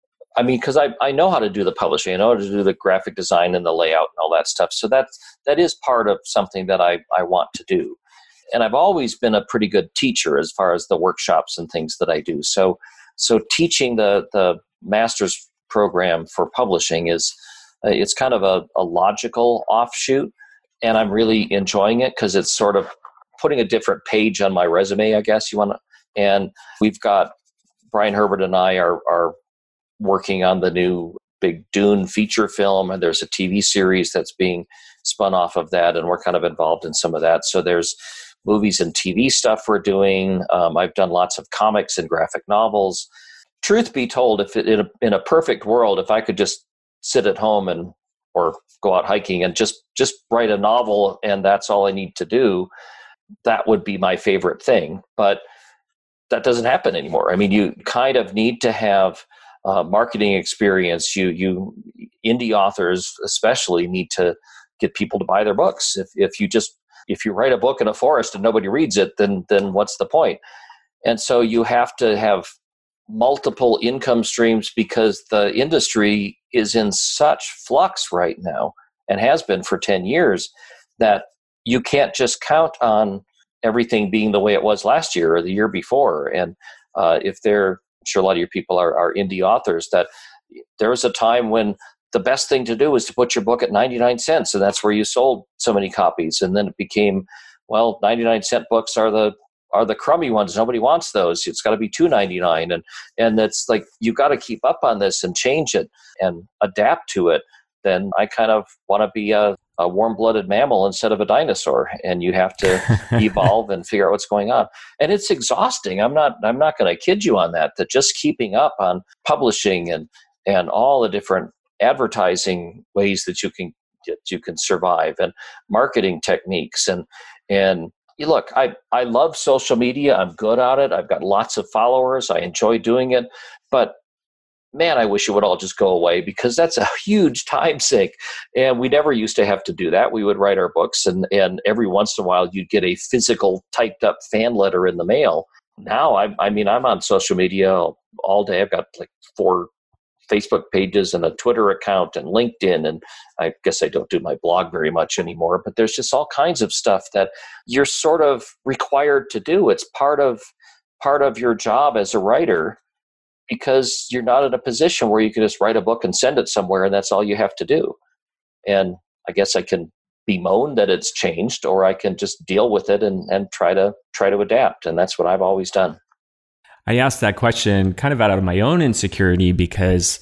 I mean, because I know how to do the publishing, I know how to do the graphic design and the layout and all that stuff. So that is part of something that I want to do. And I've always been a pretty good teacher as far as the workshops and things that I do. So teaching the master's program for publishing it's kind of a logical offshoot, and I'm really enjoying it because it's sort of putting a different page on my resume, I guess you want to. And we've got Brian Herbert and I are working on the new big Dune feature film, and there's a TV series that's being spun off of that, and we're kind of involved in some of that. So there's movies and TV stuff we're doing. I've done lots of comics and graphic novels. Truth be told, in a perfect world, if I could just sit at home or go out hiking and just write a novel and that's all I need to do, that would be my favorite thing. But that doesn't happen anymore. I mean, you kind of need to have marketing experience. You indie authors especially need to get people to buy their books. If you write a book in a forest and nobody reads it, then what's the point? And so you have to have multiple income streams because the industry is in such flux right now and has been for 10 years that you can't just count on everything being the way it was last year or the year before. And I'm sure a lot of your people are indie authors, that there was a time when the best thing to do was to put your book at 99 cents, and that's where you sold so many copies. And then it became, 99-cent books are the crummy ones. Nobody wants those. It's got to be $2.99, and that's like, you got to keep up on this and change it and adapt to it. Then I kind of want to be a warm-blooded mammal instead of a dinosaur, and you have to evolve and figure out what's going on. And it's exhausting. I'm not going to kid you on that just keeping up on publishing and all the different advertising ways that you can survive, and marketing techniques, and look, I love social media. I'm good at it. I've got lots of followers. I enjoy doing it. But man, I wish it would all just go away, because that's a huge time sink. And we never used to have to do that. We would write our books, and every once in a while you'd get a physical typed up fan letter in the mail. Now, I'm on social media all day. I've got like 4 Facebook pages and a Twitter account and LinkedIn, and I guess I don't do my blog very much anymore, but there's just all kinds of stuff that you're sort of required to do. It's part of your job as a writer, because you're not in a position where you can just write a book and send it somewhere and that's all you have to do. And I guess I can bemoan that it's changed, or I can just deal with it and try to adapt. And that's what I've always done. I asked that question kind of out of my own insecurity because,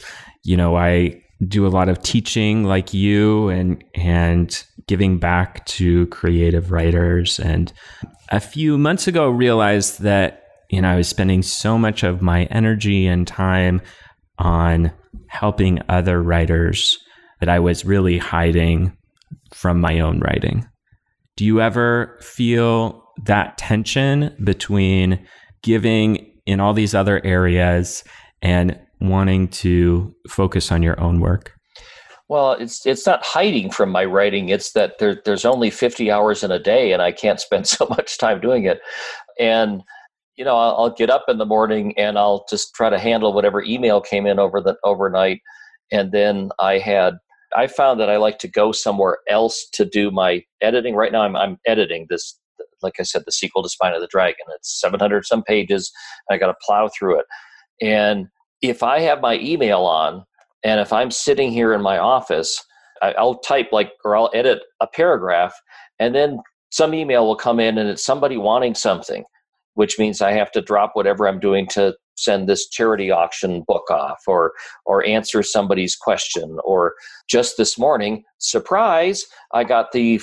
I do a lot of teaching like you and giving back to creative writers. And a few months ago realized that, I was spending so much of my energy and time on helping other writers that I was really hiding from my own writing. Do you ever feel that tension between giving in all these other areas and wanting to focus on your own work? Well, it's not hiding from my writing. It's that there's only 50 hours in a day, and I can't spend so much time doing it. And I'll get up in the morning and I'll just try to handle whatever email came in overnight. And then I had I found that I like to go somewhere else to do my editing. Right now, I'm editing this, like I said, the sequel to Spine of the Dragon. It's 700 some pages. I got to plow through it. And if I have my email on, and if I'm sitting here in my office, I'll type or I'll edit a paragraph, and then some email will come in and it's somebody wanting something, which means I have to drop whatever I'm doing to send this charity auction book off or answer somebody's question. Or just this morning, surprise, I got the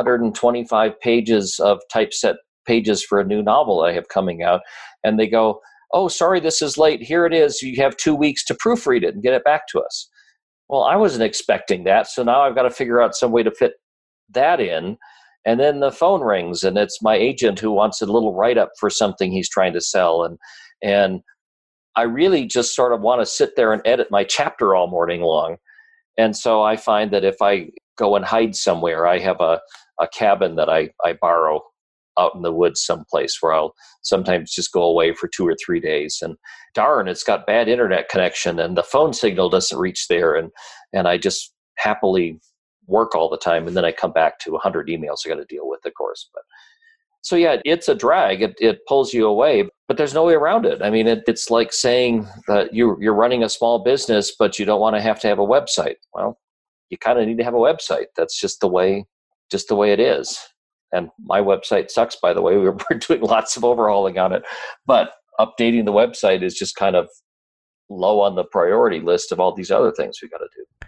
525 pages of typeset pages for a new novel I have coming out. And they go, oh, sorry, this is late. Here it is. You have 2 weeks to proofread it and get it back to us. Well, I wasn't expecting that. So now I've got to figure out some way to fit that in. And then the phone rings and it's my agent who wants a little write-up for something he's trying to sell. And I really just sort of want to sit there and edit my chapter all morning long. And so I find that if I go and hide somewhere, I have a cabin that I borrow out in the woods someplace where I'll sometimes just go away for 2 or 3 days. And darn, it's got bad internet connection and the phone signal doesn't reach there. And I just happily work all the time. And then I come back to 100 emails I got to deal with, of course. But so yeah, it's a drag. It pulls you away, but there's no way around it. I mean, it's like saying that you're running a small business, but you don't want to have a website. Well, you kind of need to have a website. That's just the way it is. And my website sucks, by the way. We're doing lots of overhauling on it, but updating the website is just kind of low on the priority list of all these other things we got to do.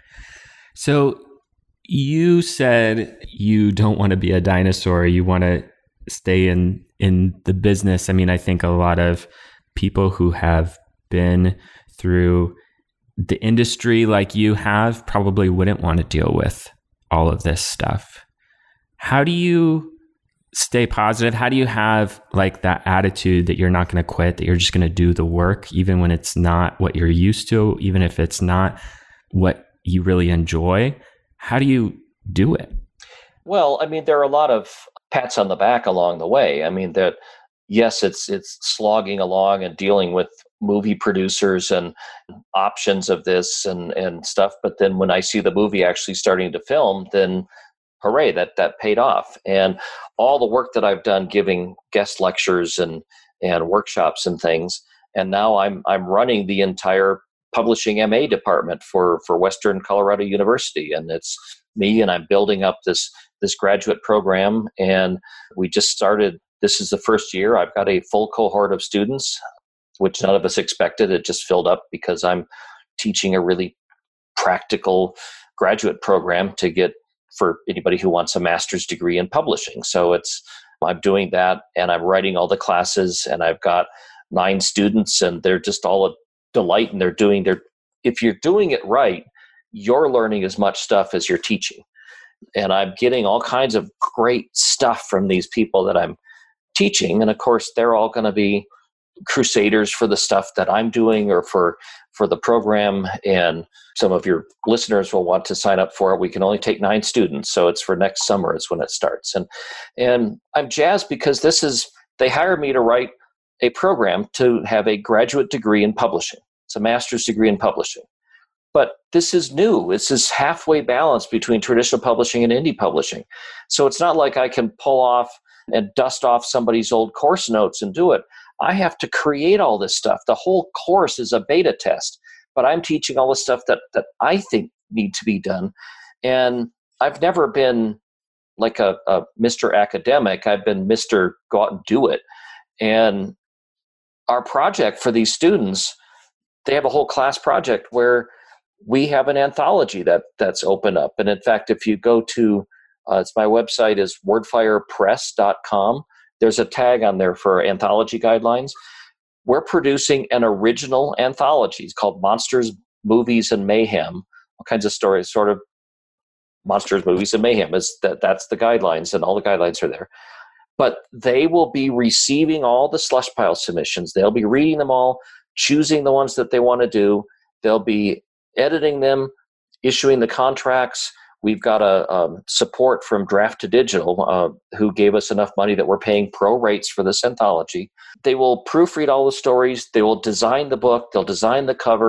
So you said you don't want to be a dinosaur. You want to stay in the business. I mean, I think a lot of people who have been through the industry like you have probably wouldn't want to deal with all of this stuff. How do you stay positive? How do you have like that attitude that you're not going to quit, that you're just going to do the work, even when it's not what you're used to, even if it's not what you really enjoy? How do you do it? Well, I mean, there are a lot of pats on the back along the way. I mean, that yes, it's slogging along and dealing with movie producers and options of this and stuff. But then when I see the movie actually starting to film, then hooray, that paid off. And all the work that I've done giving guest lectures and workshops and things. And now I'm running the entire publishing MA department for Western Colorado University. And it's me, and I'm building up this graduate program. And we just started, this is the first year. I've got a full cohort of students, which none of us expected. It just filled up because I'm teaching a really practical graduate program to get for anybody who wants a master's degree in publishing. So I'm doing that, and I'm writing all the classes, and I've got 9 students, and they're just all a delight, and if you're doing it right, you're learning as much stuff as you're teaching. And I'm getting all kinds of great stuff from these people that I'm teaching. And of course, they're all going to be crusaders for the stuff that I'm doing or for the program. And some of your listeners will want to sign up for it. We can only take 9 students. So it's for next summer is when it starts. And I'm jazzed because they hired me to write a program to have a graduate degree in publishing. It's a master's degree in publishing. But this is new. It's this halfway balance between traditional publishing and indie publishing. So it's not like I can pull off and dust off somebody's old course notes and do it. I have to create all this stuff. The whole course is a beta test, but I'm teaching all the stuff that I think need to be done. And I've never been like a Mr. Academic. I've been Mr. Go out and do it. And our project for these students, they have a whole class project where we have an anthology that's open up. And in fact, if you go to, my website is wordfirepress.com. There's a tag on there for anthology guidelines. We're producing an original anthology. It's called Monsters, Movies, and Mayhem. All kinds of stories, sort of Monsters, Movies, and Mayhem. That's the guidelines, and all the guidelines are there. But they will be receiving all the slush pile submissions. They'll be reading them all, choosing the ones that they want to do. They'll be editing them, issuing the contracts. We've got a support from Draft to Digital, who gave us enough money that we're paying pro rates for this anthology. They will proofread all the stories. They will design the book. They'll design the cover.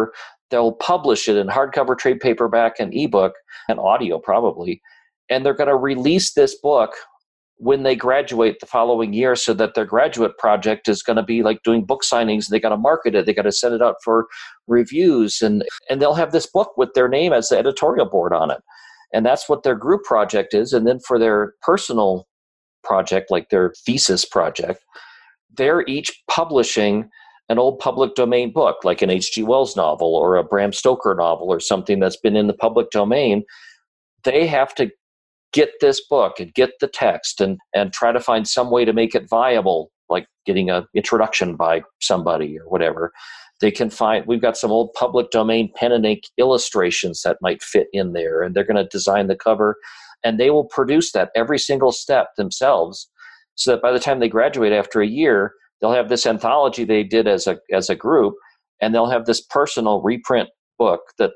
they'll publish it in hardcover, trade paperback, and ebook, and audio probably. And they're going to release this book when they graduate the following year, so that their graduate project is going to be like doing book signings. They got to market it. They got to send it out for reviews, and they'll have this book with their name as the editorial board on it. And that's what their group project is. And then for their personal project, like their thesis project, they're each publishing an old public domain book, like an H.G. Wells novel or a Bram Stoker novel or something that's been in the public domain. They have to get this book and get the text and try to find some way to make it viable, like getting an introduction by somebody or whatever. They can find, we've got some old public domain pen and ink illustrations that might fit in there, and they're going to design the cover, and they will produce that every single step themselves, so that by the time they graduate after a year, they'll have this anthology they did as a group, and they'll have this personal reprint book that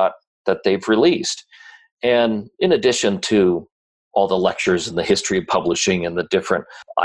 they've released. And in addition to all the lectures and the history of publishing and the different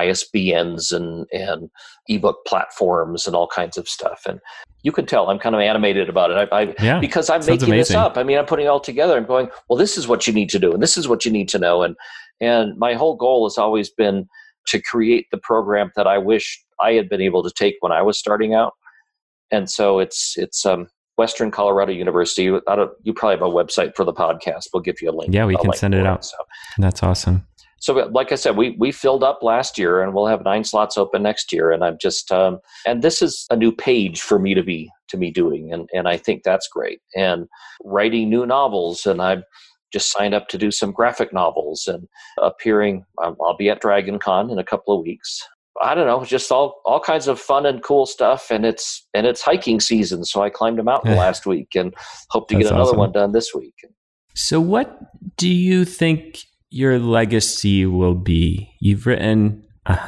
ISBNs and ebook platforms and all kinds of stuff. And you can tell I'm kind of animated about it. Because I'm making this up. I mean, I'm putting it all together and going, well, this is what you need to do, and this is what you need to know. And my whole goal has always been to create the program that I wish I had been able to take when I was starting out. And so it's Western Colorado University. You probably have a website for the podcast. We'll give you a link. Yeah, we can send it out. So that's awesome. So like I said, we filled up last year, and we'll have 9 slots open next year. And I'm just, and this is a new page for me to be doing. And I think that's great. And writing new novels. And I've just signed up to do some graphic novels and appearing. I'll be at Dragon Con in a couple of weeks. I don't know, just all kinds of fun and cool stuff. And it's hiking season. So I climbed a mountain last week and hope to get another one done this week. So what do you think your legacy will be? You've written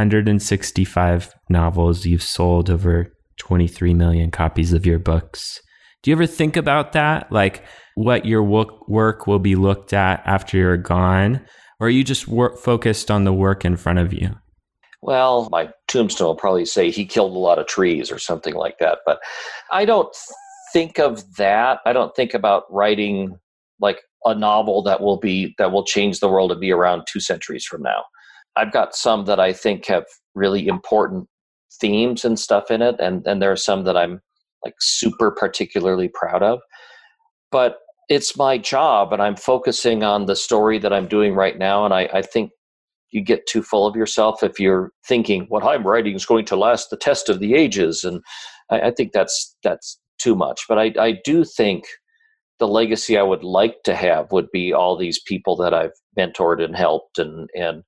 165 novels. You've sold over 23 million copies of your books. Do you ever think about that? Like what your work will be looked at after you're gone? Or are you just focused on the work in front of you? Well, my tombstone will probably say he killed a lot of trees or something like that. But I don't think of that. I don't think about writing like a novel that will change the world and be around 2 centuries from now. I've got some that I think have really important themes and stuff in it. And there are some that I'm like super particularly proud of. But it's my job, and I'm focusing on the story that I'm doing right now. And I think you get too full of yourself if you're thinking what I'm writing is going to last the test of the ages. And I think that's too much. But I do think the legacy I would like to have would be all these people that I've mentored and helped. And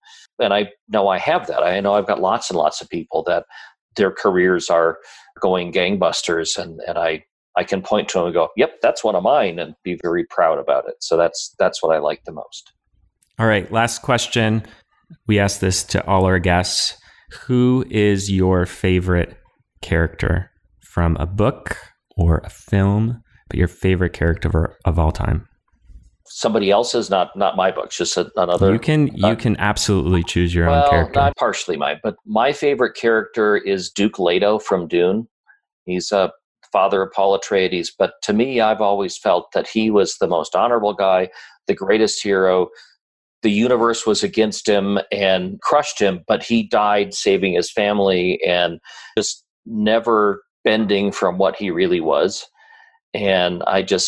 I know I have that. I know I've got lots and lots of people that their careers are going gangbusters. And I can point to them and go, yep, that's one of mine, and be very proud about it. So that's what I like the most. All right. Last question. We ask this to all our guests. Who is your favorite character from a book or a film, but your favorite character of all time? Somebody else's, not my books, just another. You can absolutely choose your own character. Not partially mine, but my favorite character is Duke Leto from Dune. He's a father of Paul Atreides, but to me, I've always felt that he was the most honorable guy, the greatest hero. The universe was against him and crushed him, but he died saving his family and just never bending from what he really was. And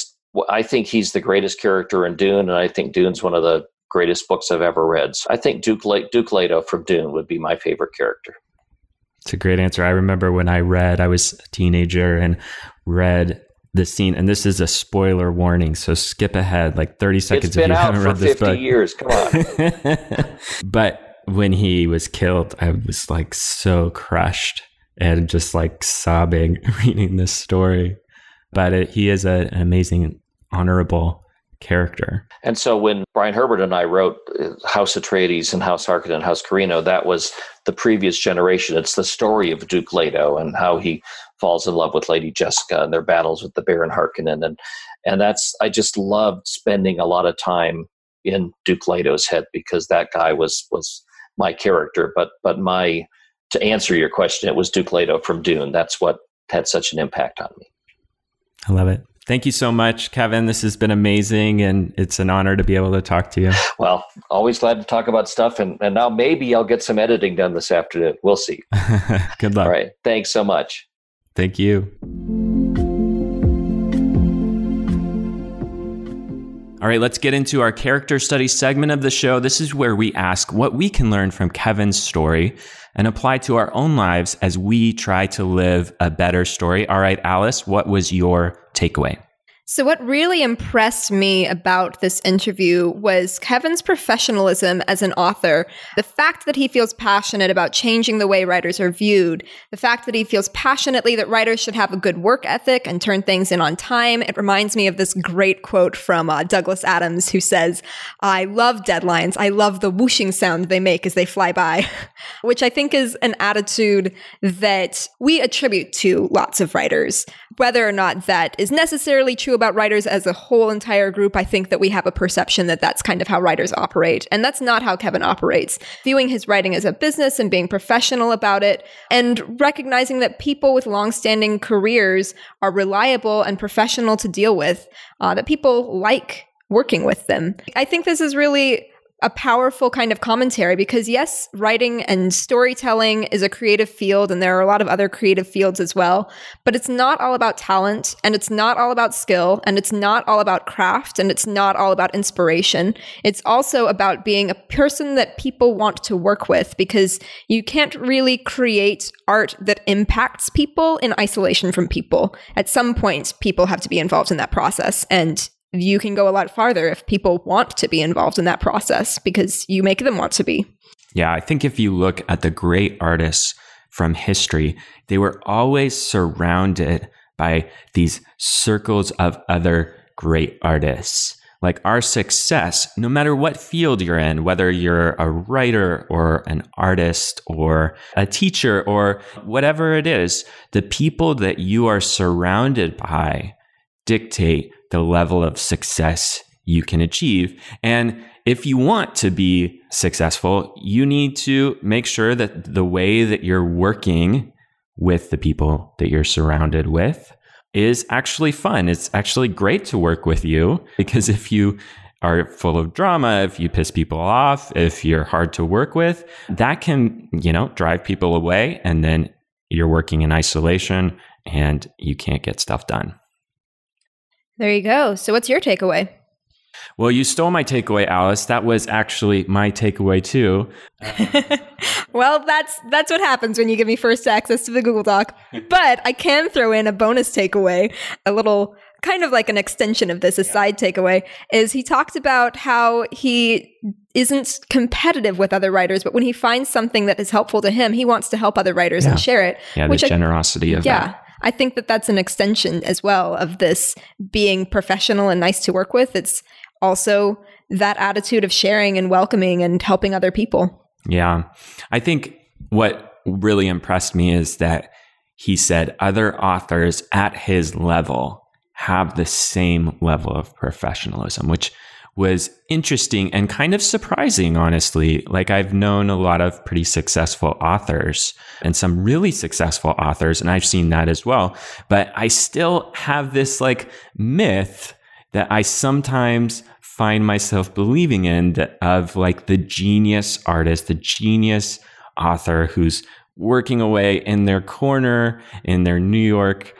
I think he's the greatest character in Dune, and I think Dune's one of the greatest books I've ever read. So I think Duke Leto from Dune would be my favorite character. It's a great answer. I remember when I was a teenager and read the scene, and this is a spoiler warning, so skip ahead like 30 seconds if you haven't read this book. It's been out for 50 years, come on. But when he was killed, I was like so crushed and just like sobbing reading this story. But he is an amazing, honorable character. And so when Brian Herbert and I wrote House Atreides and House Harkonnen and House Carino, that was the previous generation. It's the story of Duke Leto and how he falls in love with Lady Jessica and their battles with the Baron Harkonnen. And I just loved spending a lot of time in Duke Leto's head, because that guy was my character. But to answer your question, it was Duke Leto from Dune. That's what had such an impact on me. I love it. Thank you so much, Kevin. This has been amazing, and it's an honor to be able to talk to you. Well, always glad to talk about stuff, and now maybe I'll get some editing done this afternoon. We'll see. Good luck. All right. Thanks so much. Thank you. All right, let's get into our character study segment of the show. This is where we ask what we can learn from Kevin's story and apply to our own lives as we try to live a better story. All right, Alice, what was your takeaway? So what really impressed me about this interview was Kevin's professionalism as an author, the fact that he feels passionate about changing the way writers are viewed, the fact that he feels passionately that writers should have a good work ethic and turn things in on time. It reminds me of this great quote from Douglas Adams, who says, "I love deadlines. I love the whooshing sound they make as they fly by," which I think is an attitude that we attribute to lots of writers. Whether or not that is necessarily true about writers as a whole entire group, I think that we have a perception that that's kind of how writers operate. And that's not how Kevin operates. Viewing his writing as a business and being professional about it, and recognizing that people with long-standing careers are reliable and professional to deal with, that people like working with them. I think this is really a powerful kind of commentary because, yes, writing and storytelling is a creative field, and there are a lot of other creative fields as well, but it's not all about talent, and it's not all about skill, and it's not all about craft, and it's not all about inspiration. It's also about being a person that people want to work with, because you can't really create art that impacts people in isolation from people. At some point, people have to be involved in that process, and you can go a lot farther if people want to be involved in that process because you make them want to be. Yeah, I think if you look at the great artists from history, they were always surrounded by these circles of other great artists. Like our success, no matter what field you're in, whether you're a writer or an artist or a teacher or whatever it is, the people that you are surrounded by dictate the level of success you can achieve. And if you want to be successful, you need to make sure that the way that you're working with the people that you're surrounded with is actually fun. It's actually great to work with you, because if you are full of drama, if you piss people off, if you're hard to work with, that can, drive people away, and then you're working in isolation and you can't get stuff done. There you go. So what's your takeaway? Well, you stole my takeaway, Alice. That was actually my takeaway too. Well, that's what happens when you give me first access to the Google Doc. But I can throw in a bonus takeaway, a little kind of like an extension of this, a side takeaway, is he talked about how he isn't competitive with other writers, but when he finds something that is helpful to him, he wants to help other writers and share it. Yeah, the generosity of that. I think that that's an extension as well of this being professional and nice to work with. It's also that attitude of sharing and welcoming and helping other people. Yeah. I think what really impressed me is that he said other authors at his level have the same level of professionalism, which was interesting and kind of surprising, honestly. Like, I've known a lot of pretty successful authors and some really successful authors, and I've seen that as well. But I still have this myth that I sometimes find myself believing in, of the genius artist, the genius author who's working away in their corner in their New York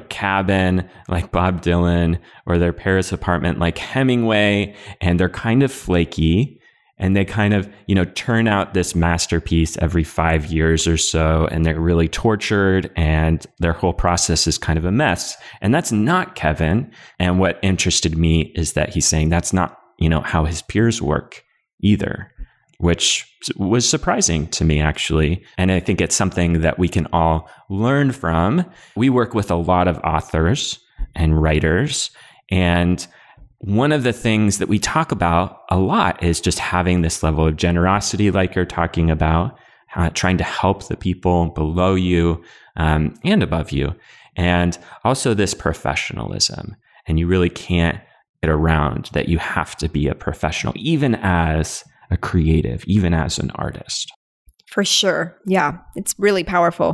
cabin like Bob Dylan, or their Paris apartment like Hemingway, and they're kind of flaky, and they kind of, turn out this masterpiece every 5 years or so, and they're really tortured, and their whole process is kind of a mess. And that's not Kevin. And what interested me is that he's saying that's not, how his peers work either, which was surprising to me, actually. And I think it's something that we can all learn from. We work with a lot of authors and writers, and one of the things that we talk about a lot is just having this level of generosity, like you're talking about, trying to help the people below you and above you, and also this professionalism. And you really can't get around that you have to be a professional, even as a creative, even as an artist. For sure. Yeah, it's really powerful.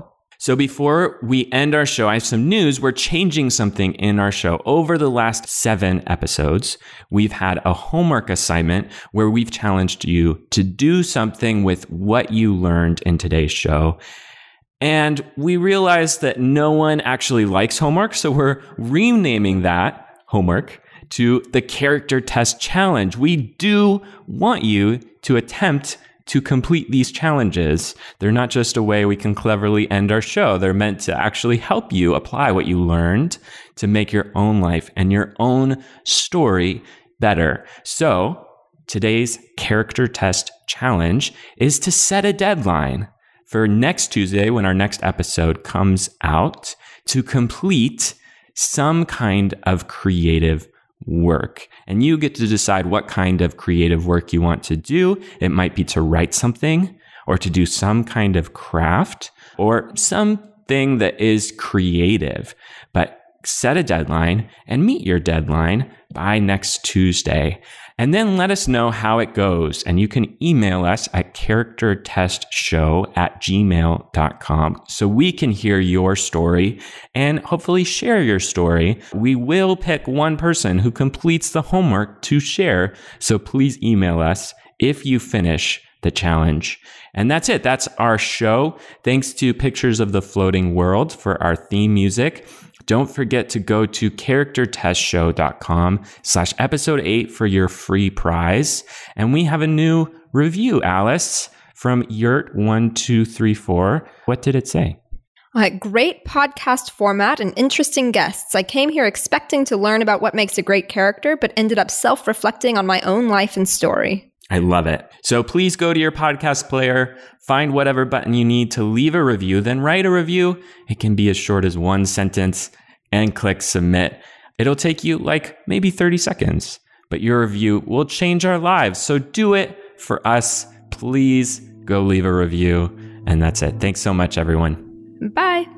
So before we end our show, I have some news. We're changing something in our show. Over the last 7 episodes, we've had a homework assignment where we've challenged you to do something with what you learned in today's show. And we realized that no one actually likes homework, so we're renaming that homework to the Character Test Challenge. We do want you to attempt to complete these challenges. They're not just a way we can cleverly end our show. They're meant to actually help you apply what you learned to make your own life and your own story better. So today's Character Test Challenge is to set a deadline for next Tuesday, when our next episode comes out, to complete some kind of creative work. And you get to decide what kind of creative work you want to do. It might be to write something, or to do some kind of craft, or something that is creative. But set a deadline and meet your deadline by next Tuesday. And then let us know how it goes. And you can email us at charactertestshow@gmail.com so we can hear your story and hopefully share your story. We will pick one person who completes the homework to share. So please email us if you finish the challenge. And that's it. That's our show. Thanks to Pictures of the Floating World for our theme music. Don't forget to go to charactertestshow.com/episode 8 for your free prize. And we have a new review, Alice, from Yurt1234. What did it say? Great podcast format and interesting guests. I came here expecting to learn about what makes a great character, but ended up self-reflecting on my own life and story. I love it. So please go to your podcast player, find whatever button you need to leave a review, then write a review. It can be as short as 1 sentence, and click submit. It'll take you like maybe 30 seconds, but your review will change our lives. So do it for us. Please go leave a review. And that's it. Thanks so much, everyone. Bye.